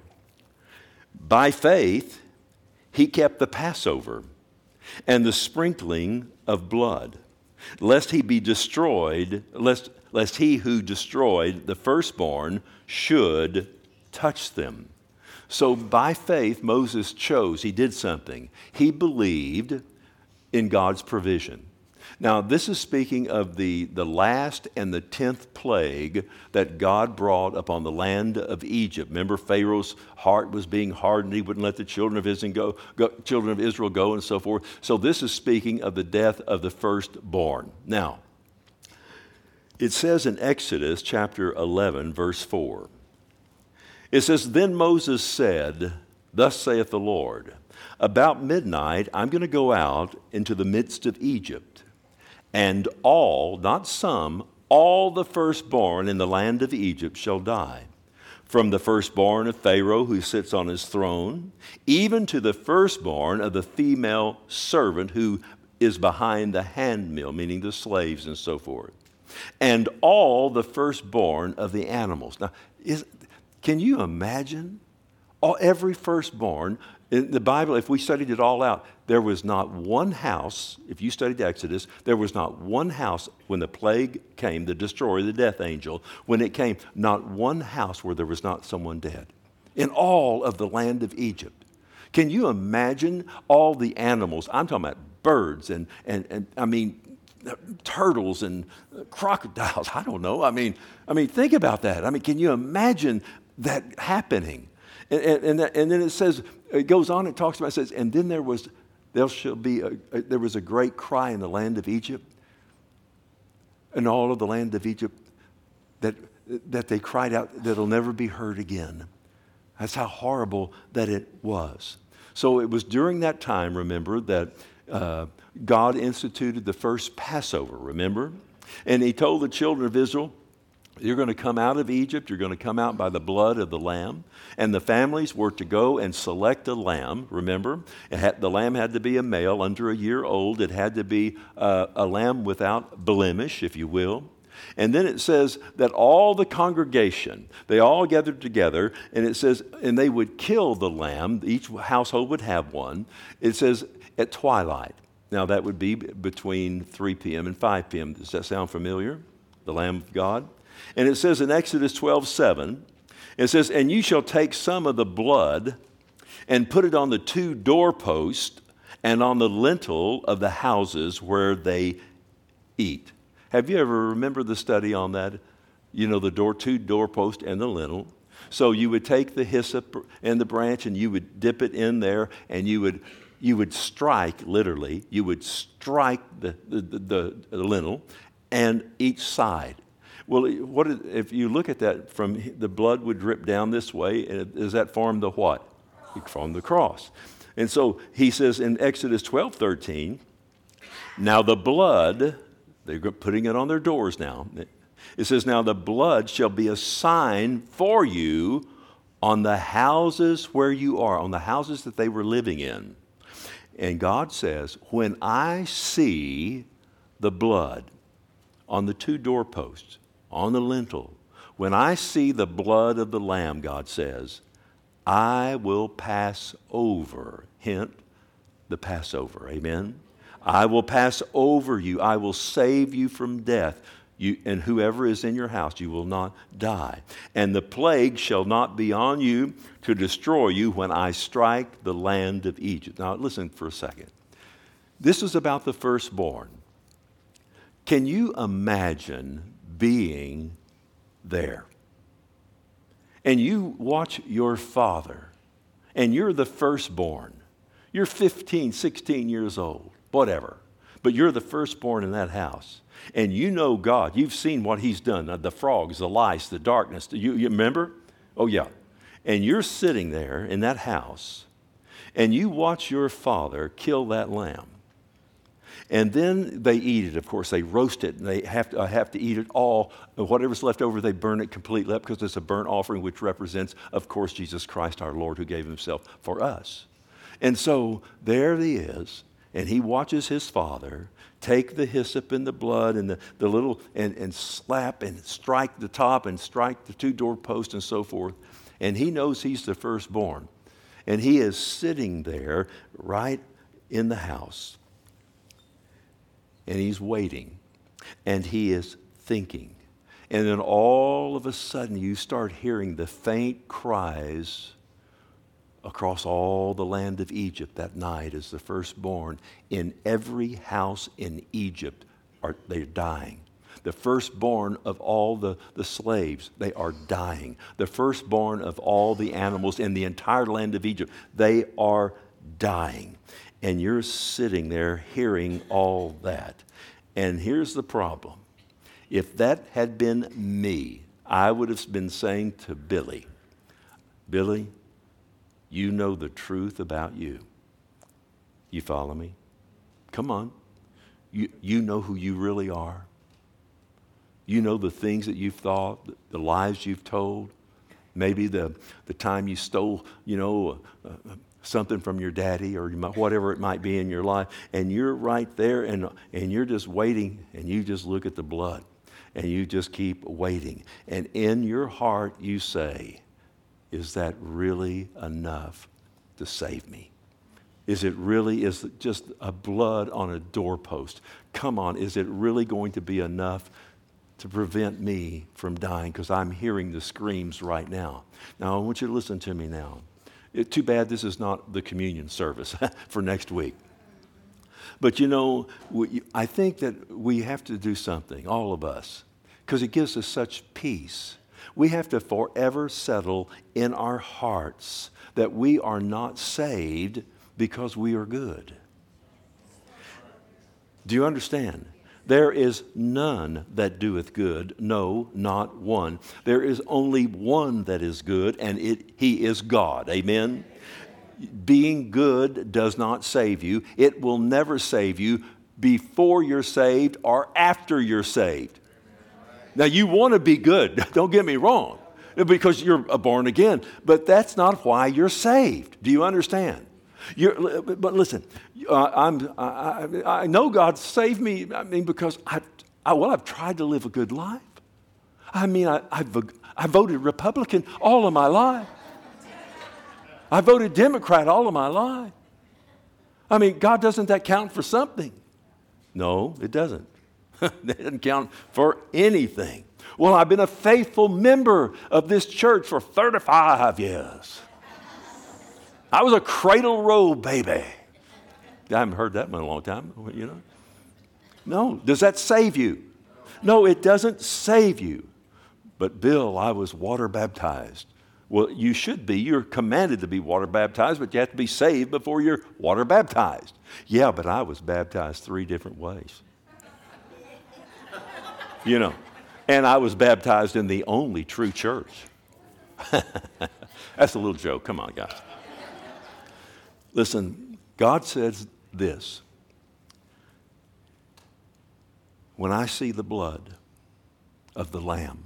By faith, he kept the Passover and the sprinkling of blood, lest he be destroyed, lest, lest he who destroyed the firstborn should touch them. So by faith, Moses chose, he did something. He believed in God's provision. Now, this is speaking of the, the last and the tenth plague that God brought upon the land of Egypt. Remember, Pharaoh's heart was being hardened. He wouldn't let the children of Israel go, go, children of Israel go and so forth. So this is speaking of the death of the firstborn. Now, it says in Exodus chapter eleven, verse four, it says, then Moses said, thus saith the Lord, about midnight I'm going to go out into the midst of Egypt, and all, not some, all the firstborn in the land of Egypt shall die, from the firstborn of Pharaoh who sits on his throne, even to the firstborn of the female servant who is behind the handmill, meaning the slaves and so forth, and all the firstborn of the animals. Now, is Can you imagine? All, every firstborn, in the Bible, if we studied it all out, there was not one house, if you studied Exodus, there was not one house when the plague came, the destroyer, the death angel, when it came, not one house where there was not someone dead in all of the land of Egypt. Can you imagine all the animals? I'm talking about birds and, and, and I mean, turtles and crocodiles. I don't know. I mean, I mean, think about that. I mean, can you imagine that happening? And, and, and, that, and then it says, it goes on, it talks about, it says, and then there was, there shall be, a, a, there was a great cry in the land of Egypt, and all of the land of Egypt, that, that they cried out that it'll never be heard again. That's how horrible that it was. So it was during that time, remember, that uh, God instituted the first Passover, remember? And he told the children of Israel, you're going to come out of Egypt, you're going to come out by the blood of the lamb. And the families were to go and select a lamb, remember? It had, the lamb had to be a male under a year old. It had to be uh, a lamb without blemish, if you will. And then it says that all the congregation, they all gathered together, and it says, and they would kill the lamb. Each household would have one. It says at twilight. Now that would be between three p.m. and five p.m. Does that sound familiar? The Lamb of God. And it says in Exodus twelve seven, it says, and you shall take some of the blood and put it on the two doorposts and on the lintel of the houses where they eat. Have you ever remembered the study on that? You know, the door, two doorposts and the lintel. So you would take the hyssop and the branch and you would dip it in there, and you would you would strike, literally, you would strike the, the, the, the lintel and each side. Well, what if you look at that, from the blood would drip down this way, and does that form the what? It formed the cross. And so he says in Exodus twelve thirteen, now the blood, they're putting it on their doors now. It says, now the blood shall be a sign for you on the houses where you are, on the houses that they were living in. And God says, when I see the blood on the two doorposts, on the lintel, when I see the blood of the Lamb, God says, I will pass over. Hint, the Passover. Amen? I will pass over you. I will save you from death. You, and whoever is in your house, you will not die. And the plague shall not be on you to destroy you when I strike the land of Egypt. Now listen for a second. This is about the firstborn. Can you imagine being there? And you watch your father, and you're the firstborn. You're fifteen, sixteen years old, whatever. But you're the firstborn in that house. And you know God. You've seen what he's done. The frogs, the lice, the darkness. You, you remember? Oh, yeah. And you're sitting there in that house, and you watch your father kill that lamb. And then they eat it, of course. They roast it, and they have to, uh, have to eat it all. Whatever's left over, they burn it completely up because it's a burnt offering, which represents, of course, Jesus Christ, our Lord, who gave himself for us. And so there he is, and he watches his father take the hyssop and the blood and the, the little, and, and slap and strike the top and strike the two doorposts and so forth. And he knows he's the firstborn. And he is sitting there right in the house. And he's waiting. And he is thinking. And then all of a sudden you start hearing the faint cries across all the land of Egypt that night as the firstborn. In every house in Egypt, are they're dying. The firstborn of all the, the slaves, they are dying. The firstborn of all the animals in the entire land of Egypt, they are dying. And you're sitting there hearing all that. And here's the problem. If that had been me, I would have been saying to Billy, Billy, you know the truth about you. You follow me? Come on. You, you know who you really are. You know the things that you've thought, the lies you've told. Maybe the, the time you stole, you know, uh, something from your daddy or whatever it might be in your life. And you're right there and, and you're just waiting and you just look at the blood and you just keep waiting. And in your heart you say, is that really enough to save me? Is it really, is it just a blood on a doorpost? Come on, is it really going to be enough to prevent me from dying? Because I'm hearing the screams right now. Now, I want you to listen to me now. It, too bad this is not the communion service for next week. But you know, we, I think that we have to do something, all of us, because it gives us such peace. We have to forever settle in our hearts that we are not saved because we are good. Do you understand? There is none that doeth good, no, not one. There is only one that is good, and it, he is God. Amen? Being good does not save you. It will never save you before you're saved or after you're saved. Now, you want to be good, don't get me wrong, because you're born again, but that's not why you're saved. Do you understand? You're, but listen, uh, I'm, I, I know God saved me, I mean, because I, I, well, I've tried to live a good life. I mean, I, I, I voted Republican all of my life. I voted Democrat all of my life. I mean, God, doesn't that count for something? No, it doesn't. It doesn't count for anything. Well, I've been a faithful member of this church for thirty-five years. I was a cradle roll baby. I haven't heard that in a long time, you know. No, does that save you? No, it doesn't save you. But Bill, I was water baptized. Well, you should be. You're commanded to be water baptized, but you have to be saved before you're water baptized. Yeah, but I was baptized three different ways. You know, and I was baptized in the only true church. That's a little joke. Come on, guys. Listen, God says this. When I see the blood of the Lamb,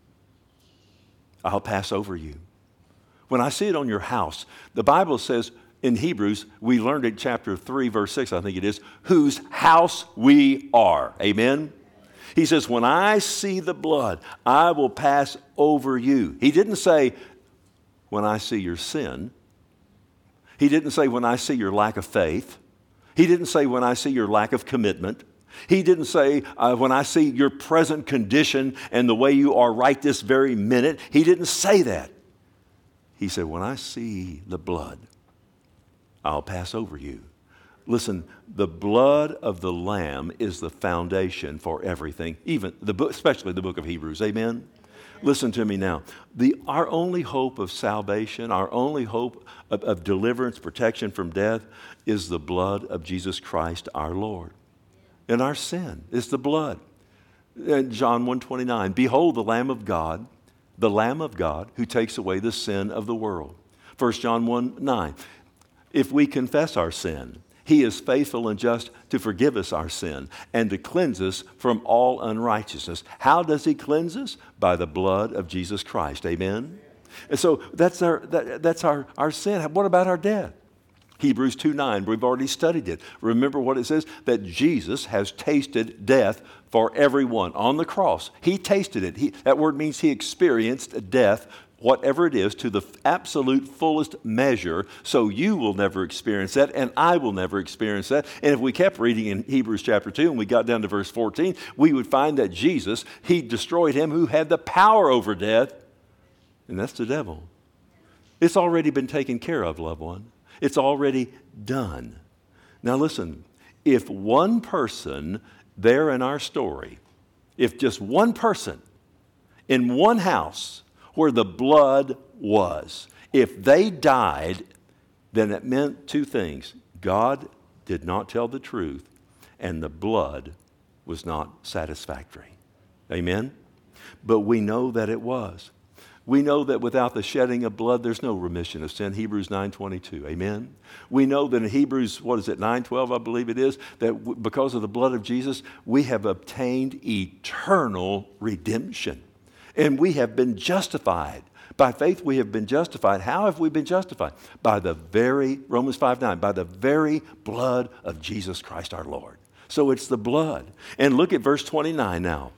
I'll pass over you. When I see it on your house, the Bible says in Hebrews, we learned in chapter three, verse six, I think it is, whose house we are. Amen? He says, when I see the blood, I will pass over you. He didn't say, when I see your sin. He didn't say, when I see your lack of faith. He didn't say, when I see your lack of commitment. He didn't say, uh, when I see your present condition and the way you are right this very minute. He didn't say that. He said, when I see the blood, I'll pass over you. Listen, the blood of the Lamb is the foundation for everything, even the book, especially the book of Hebrews. Amen? Listen to me now. The, our only hope of salvation, our only hope of, of deliverance, protection from death is the blood of Jesus Christ our Lord. And our sin is the blood. And John one twenty-nine, behold the Lamb of God, the Lamb of God who takes away the sin of the world. First John one nine, if we confess our sin, He is faithful and just to forgive us our sin and to cleanse us from all unrighteousness. How does He cleanse us? By the blood of Jesus Christ. Amen? And so that's our, that, that's our, our sin. What about our death? Hebrews two nine, we've already studied it. Remember what it says? That Jesus has tasted death for everyone on the cross. He tasted it. He, that word means He experienced death, whatever it is, to the absolute fullest measure, so you will never experience that, and I will never experience that. And if we kept reading in Hebrews chapter two, and we got down to verse fourteen, we would find that Jesus, He destroyed him who had the power over death, and that's the devil. It's already been taken care of, loved one. It's already done. Now listen, if one person there in our story, if just one person in one house where the blood was, if they died, then it meant two things. God did not tell the truth, and the blood was not satisfactory. Amen? But we know that it was. We know that without the shedding of blood, there's no remission of sin. Hebrews nine twenty-two. Amen? We know that in Hebrews, what is it, nine twelve, I believe it is, that w- because of the blood of Jesus, we have obtained eternal redemption. And we have been justified. By faith, we have been justified. How have we been justified? By the very, Romans five nine, by the very blood of Jesus Christ our Lord. So it's the blood. And look at verse twenty-nine now.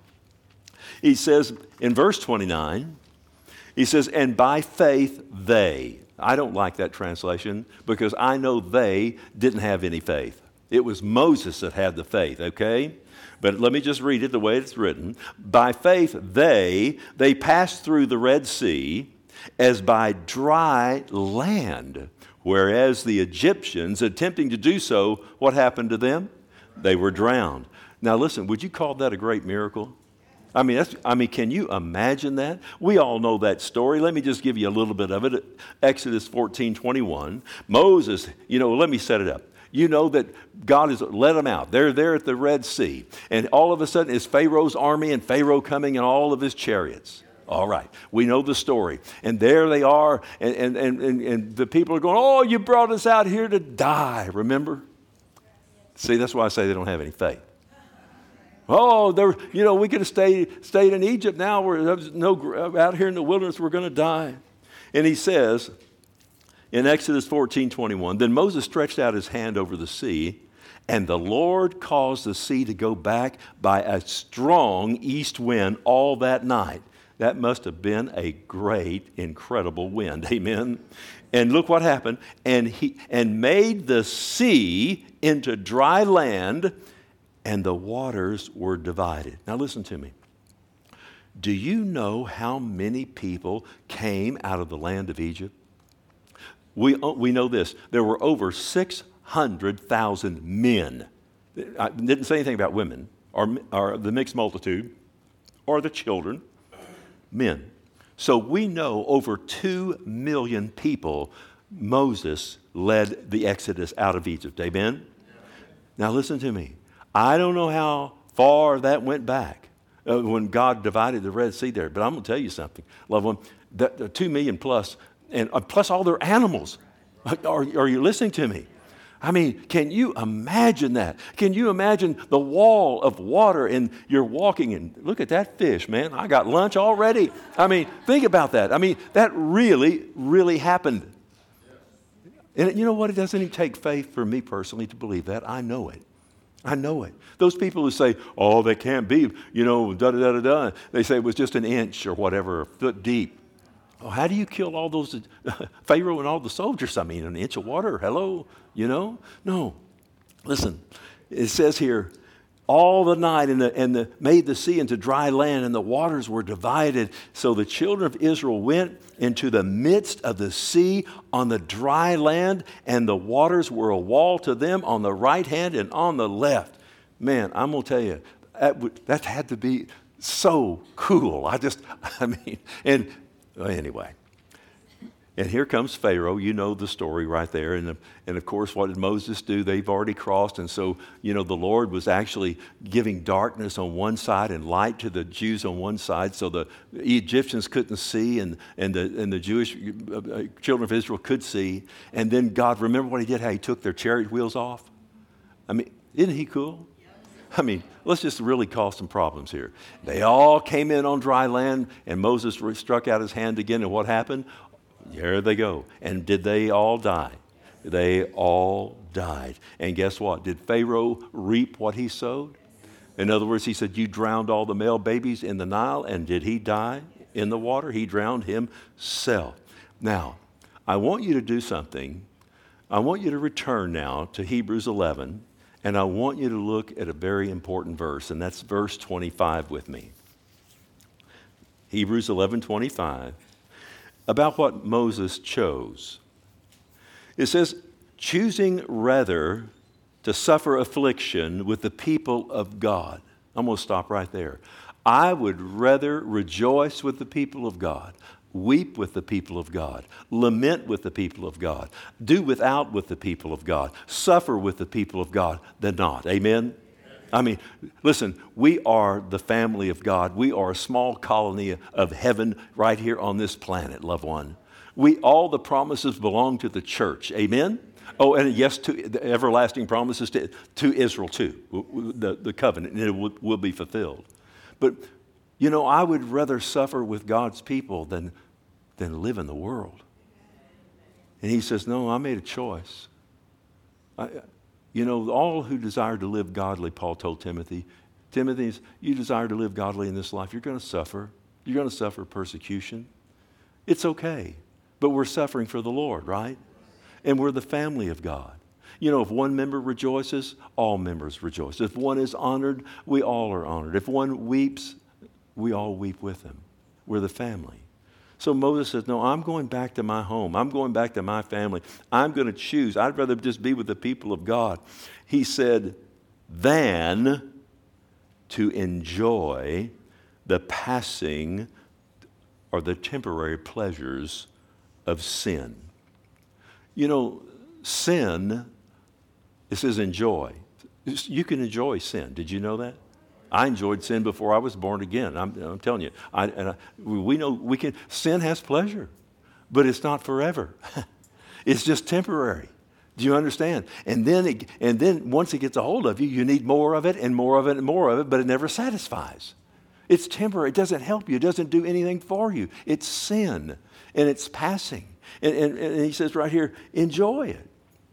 He says in verse twenty-nine, he says, and by faith they. I don't like that translation because I know they didn't have any faith. It was Moses that had the faith, okay? But let me just read it the way it's written. By faith they, they passed through the Red Sea as by dry land, whereas the Egyptians, attempting to do so, what happened to them? They were drowned. Now listen, would you call that a great miracle? I mean, that's, I mean, can you imagine that? We all know that story. Let me just give you a little bit of it. Exodus fourteen twenty-one. Moses, you know, let me set it up. You know that God has let them out. They're there at the Red Sea. And all of a sudden it's Pharaoh's army and Pharaoh coming and all of his chariots. All right. We know the story. And there they are. And, and, and, and, and the people are going, oh, you brought us out here to die. Remember? See, that's why I say they don't have any faith. Oh, there, you know, we could have stayed, stayed in Egypt now. We're no, out here in the wilderness, we're going to die. And he says in Exodus fourteen twenty-one, then Moses stretched out his hand over the sea, and the Lord caused the sea to go back by a strong east wind all that night. That must have been a great, incredible wind. Amen. And look what happened. And he and made the sea into dry land, and the waters were divided. Now listen to me. Do you know how many people came out of the land of Egypt? We, we know this. There were over six hundred thousand men. I didn't say anything about women or, or the mixed multitude or the children. Men. So we know over two million people Moses led the Exodus out of Egypt. Amen? Now listen to me. I don't know how far that went back uh, when God divided the Red Sea there, but I'm going to tell you something, loved one, the, the two million plus, and uh, plus all their animals. Are, are you listening to me? I mean, can you imagine that? Can you imagine the wall of water and you're walking and look at that fish, man. I got lunch already. I mean, think about that. I mean, that really, really happened. And you know what? It doesn't even take faith for me personally to believe that. I know it. I know it. Those people who say, oh, that can't be, you know, da-da-da-da-da. They say it was just an inch or whatever, a foot deep. Oh, how do you kill all those, Pharaoh and all the soldiers? I mean, an inch of water, hello, you know? No. Listen, it says here, all the night and, the, and the, made the sea into dry land, and the waters were divided. So the children of Israel went into the midst of the sea on the dry land, and the waters were a wall to them on the right hand and on the left. Man, I'm going to tell you, that, would, that had to be so cool. I just, I mean, and well, anyway. And here comes Pharaoh. You know the story right there. And, and of course, what did Moses do? They've already crossed. And so, you know, the Lord was actually giving darkness on one side and light to the Jews on one side, so the Egyptians couldn't see and, and, the, and the Jewish uh, children of Israel could see. And then God, remember what he did? How he took their chariot wheels off? I mean, isn't he cool? I mean, let's just really cause some problems here. They all came in on dry land, and Moses struck out his hand again, and what happened? There they go. And did they all die? They all died. And guess what? Did Pharaoh reap what he sowed? In other words, he said, you drowned all the male babies in the Nile, and did he die in the water? He drowned himself. Now, I want you to do something. I want you to return now to Hebrews eleven, and I want you to look at a very important verse, and that's verse twenty-five with me. Hebrews eleven twenty-five. About what Moses chose. It says, choosing rather to suffer affliction with the people of God. I'm going to stop right there. I would rather rejoice with the people of God, weep with the people of God, lament with the people of God, do without with the people of God, suffer with the people of God than not. Amen? I mean, listen, we are the family of God. We are a small colony of heaven right here on this planet, loved one. We, all the promises belong to the church. Amen? Oh, and yes, to the everlasting promises to, to Israel too, the, the covenant, and it will, will be fulfilled. But, you know, I would rather suffer with God's people than, than live in the world. And he says, no, I made a choice. I, You know, all who desire to live godly, Paul told Timothy, Timothy, you desire to live godly in this life, you're going to suffer. You're going to suffer persecution. It's okay, but we're suffering for the Lord, right? And we're the family of God. You know, if one member rejoices, all members rejoice. If one is honored, we all are honored. If one weeps, we all weep with him. We're the family. So Moses says, no, I'm going back to my home. I'm going back to my family. I'm going to choose. I'd rather just be with the people of God. He said, than to enjoy the passing or the temporary pleasures of sin. You know, sin, it says enjoy. You can enjoy sin. Did you know that? I enjoyed sin before I was born again. I'm, I'm telling you. I, and I, we know we can. Sin has pleasure, but it's not forever. It's just temporary. Do you understand? And then, it, and then once it gets a hold of you, you need more of it and more of it and more of it, but it never satisfies. It's temporary. It doesn't help you. It doesn't do anything for you. It's sin, and it's passing. And, and, and he says right here, enjoy it.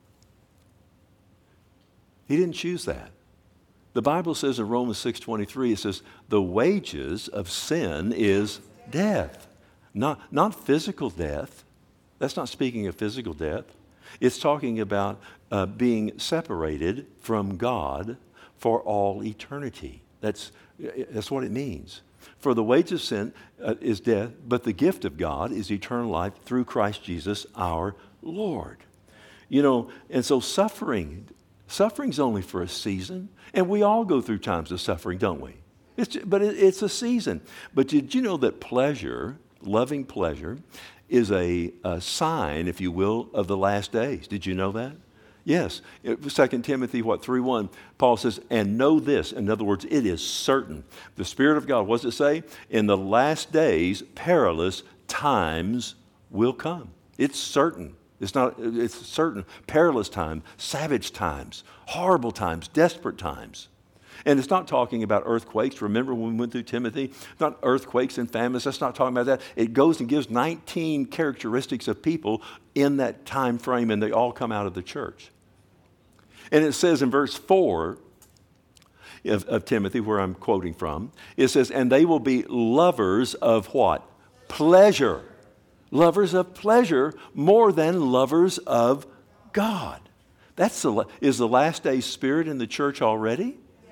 He didn't choose that. The Bible says in Romans six twenty-three, it says, the wages of sin is death. Not, not physical death. That's not speaking of physical death. It's talking about uh, being separated from God for all eternity. That's, that's what it means. For the wage of sin uh, is death, but the gift of God is eternal life through Christ Jesus our Lord. You know, and so suffering, suffering's only for a season. And we all go through times of suffering, don't we? It's, but it, it's a season. But did you know that pleasure, loving pleasure, is a, a sign, if you will, of the last days? Did you know that? Yes. Second Timothy, what, three one, Paul says, and know this. In other words, it is certain. The Spirit of God, what does it say? In the last days, perilous times will come. It's certain. It's not, it's certain. Perilous times, savage times, horrible times, desperate times. And it's not talking about earthquakes. Remember when we went through Timothy? Not earthquakes and famines. That's not talking about that. It goes and gives nineteen characteristics of people in that time frame, and they all come out of the church. And it says in verse four of, of Timothy, where I'm quoting from, it says, and they will be lovers of what? Pleasure. Lovers of pleasure more than lovers of God. That's the, is the last day spirit in the church already?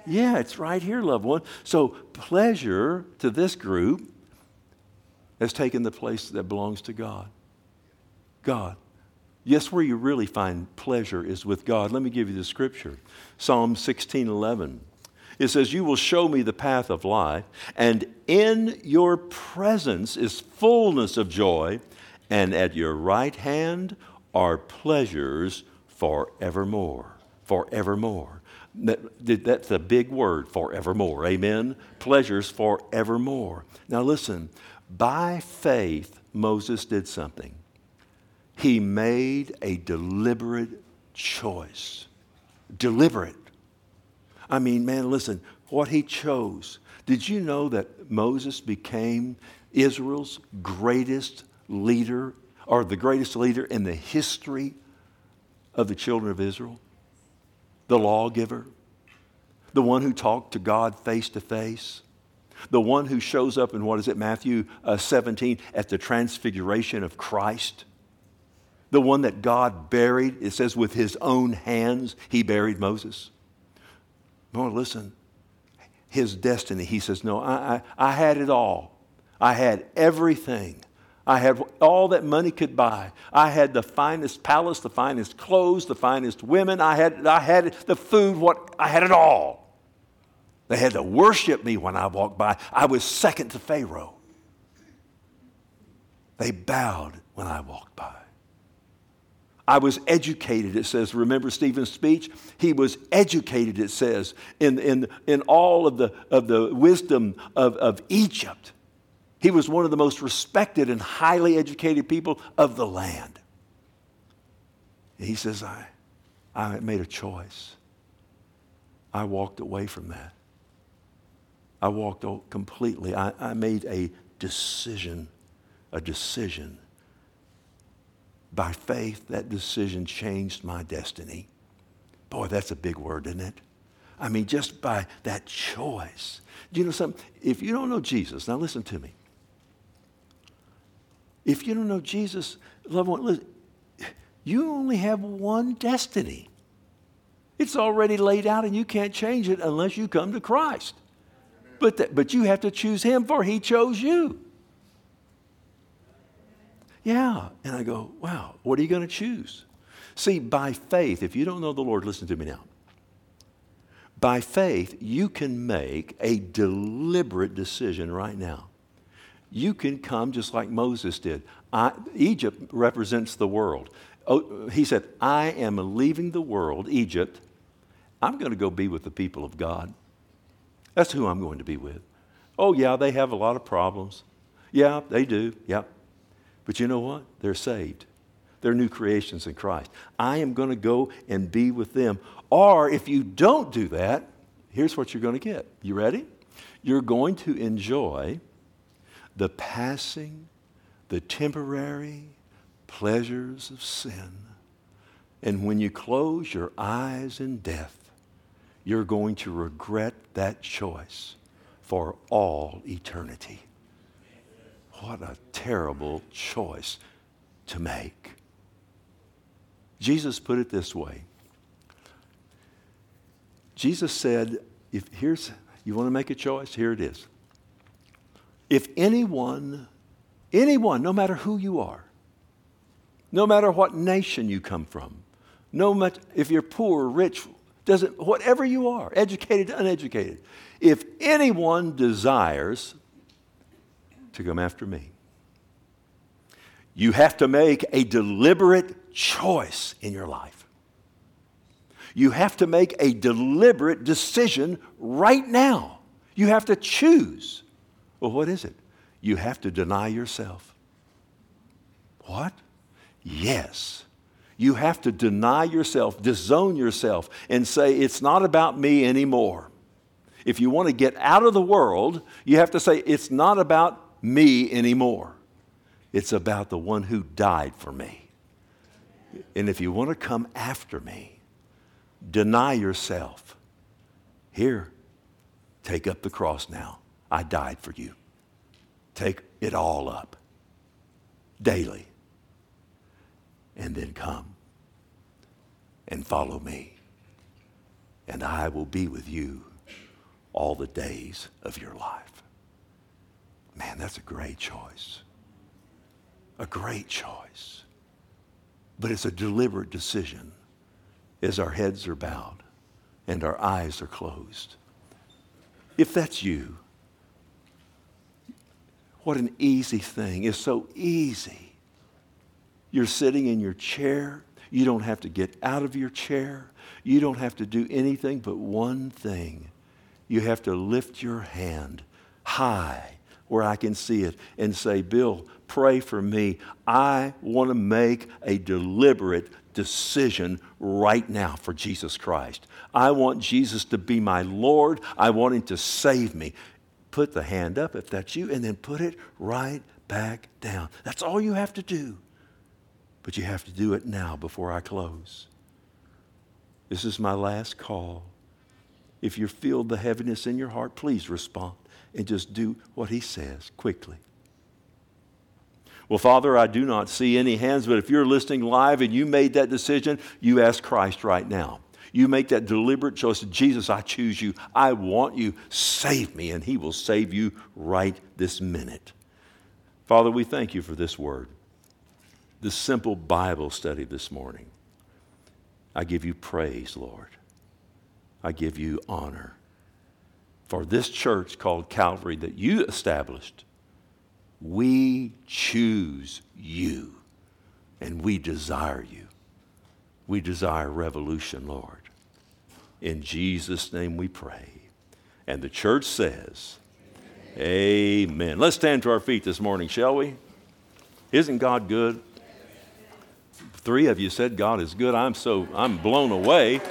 Yeah, it's right here, loved one. So pleasure to this group has taken the place that belongs to God. God. Yes, where you really find pleasure is with God. Let me give you the scripture. Psalm sixteen eleven. It says, you will show me the path of life, and in your presence is fullness of joy, and at your right hand are pleasures forevermore. Forevermore. That, that's a big word, forevermore. Amen? Pleasures forevermore. Now listen, by faith, Moses did something. He made a deliberate choice. Deliberate. I mean, man, listen, what he chose. Did you know that Moses became Israel's greatest leader, or the greatest leader in the history of the children of Israel? The lawgiver, the one who talked to God face to face, the one who shows up in, what is it, Matthew uh, seventeen, at the transfiguration of Christ. The one that God buried, it says with his own hands, he buried Moses. No, listen, his destiny, he says, no, I, I, I had it all. I had everything. I had all that money could buy. I had the finest palace, the finest clothes, the finest women. I had, I had the food, what, I had it all. They had to worship me when I walked by. I was second to Pharaoh. They bowed when I walked by. I was educated, it says. Remember Stephen's speech? He was educated, it says, in, in, in all of the, of the wisdom of, of Egypt. He was one of the most respected and highly educated people of the land. And he says, I, I made a choice. I walked away from that. I walked completely. I, I made a decision, a decision. By faith, that decision changed my destiny. Boy, that's a big word, isn't it? I mean, just by that choice. Do you know something? If you don't know Jesus, now listen to me. If you don't know Jesus, loved one, listen, you only have one destiny. It's already laid out and you can't change it unless you come to Christ. But, that, but you have to choose him, for he chose you. Yeah. And I go, wow, what are you going to choose? See, by faith, if you don't know the Lord, listen to me now. By faith, you can make a deliberate decision right now. You can come just like Moses did. I, Egypt represents the world. Oh, he said, I am leaving the world, Egypt. I'm going to go be with the people of God. That's who I'm going to be with. Oh, yeah, they have a lot of problems. Yeah, they do. Yeah. But you know what? They're saved. They're new creations in Christ. I am going to go and be with them. Or if you don't do that, here's what you're going to get. You ready? You're going to enjoy the passing, the temporary pleasures of sin. And when you close your eyes in death, you're going to regret that choice for all eternity. What a terrible choice to make. Jesus put it this way. Jesus said, if here's, you want to make a choice? Here it is. If anyone, anyone, no matter who you are, no matter what nation you come from, no matter if you're poor, rich, doesn't, whatever you are, educated, uneducated, if anyone desires to come after me, you have to make a deliberate choice in your life. You have to make a deliberate decision right now. You have to choose. Well, what is it? You have to deny yourself. What? Yes. You have to deny yourself, disown yourself, and say, it's not about me anymore. If you want to get out of the world, you have to say, it's not about me anymore. It's about the one who died for me. And if you want to come after me, deny yourself. Here, take up the cross now. I died for you. Take it all up daily. And then come and follow me. And I will be with you all the days of your life. Man, that's a great choice. A great choice. But it's a deliberate decision as our heads are bowed and our eyes are closed. If that's you, what an easy thing. It's so easy. You're sitting in your chair. You don't have to get out of your chair. You don't have to do anything but one thing. You have to lift your hand high where I can see it and say, Bill, pray for me. I want to make a deliberate decision right now for Jesus Christ. I want Jesus to be my Lord. I want him to save me. Put the hand up if that's you, and then put it right back down. That's all you have to do. But you have to do it now before I close. This is my last call. If you feel the heaviness in your heart, please respond and just do what he says quickly. Well, Father, I do not see any hands, but if you're listening live and you made that decision, you ask Christ right now. You make that deliberate choice. Jesus, I choose you. I want you. Save me, and he will save you right this minute. Father, we thank you for this word, this simple Bible study this morning. I give you praise, Lord. I give you honor for this church called Calvary that you established. We choose you, and we desire you. We desire revolution, Lord. In Jesus' name we pray. And the church says, amen. Amen. Let's stand to our feet this morning, shall we? Isn't God good? Three of you said God is good. I'm so, I'm blown away.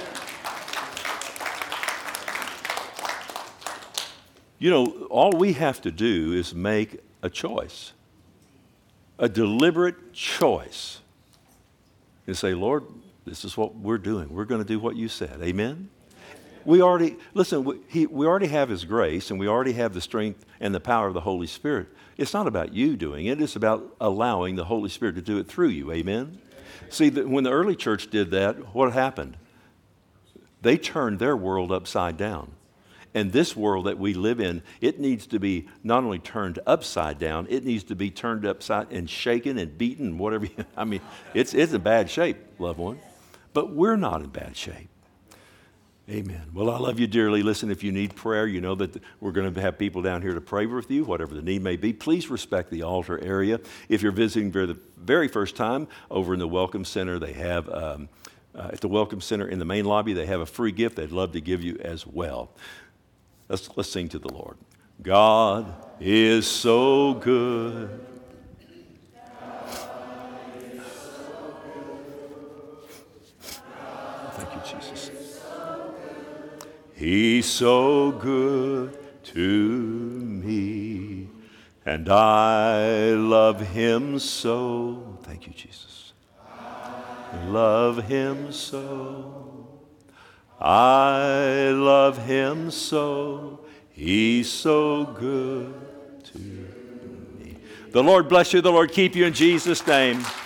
You know, all we have to do is make a choice, a deliberate choice, and say, Lord, this is what we're doing. We're going to do what you said. Amen? We already, listen, we, he, we already have his grace, and we already have the strength and the power of the Holy Spirit. It's not about you doing it. It's about allowing the Holy Spirit to do it through you. Amen? See, the, when the early church did that, what happened? They turned their world upside down. And this world that we live in, it needs to be not only turned upside down, it needs to be turned upside and shaken and beaten, whatever. You, I mean, it's, it's in bad shape, loved one. But we're not in bad shape. Amen. Well, I love you dearly. Listen, if you need prayer, you know that we're going to have people down here to pray with you, whatever the need may be. Please respect the altar area. If you're visiting for the very first time, over in the Welcome Center, they have, um, uh, at the Welcome Center in the main lobby, they have a free gift they'd love to give you as well. Let's, let's sing to the Lord. God is so good. Thank you, Jesus. He's so good to me, and I love him so. Thank you, Jesus. Love him so. I love him so. He's so good to me. The Lord bless you. The Lord keep you in Jesus' name.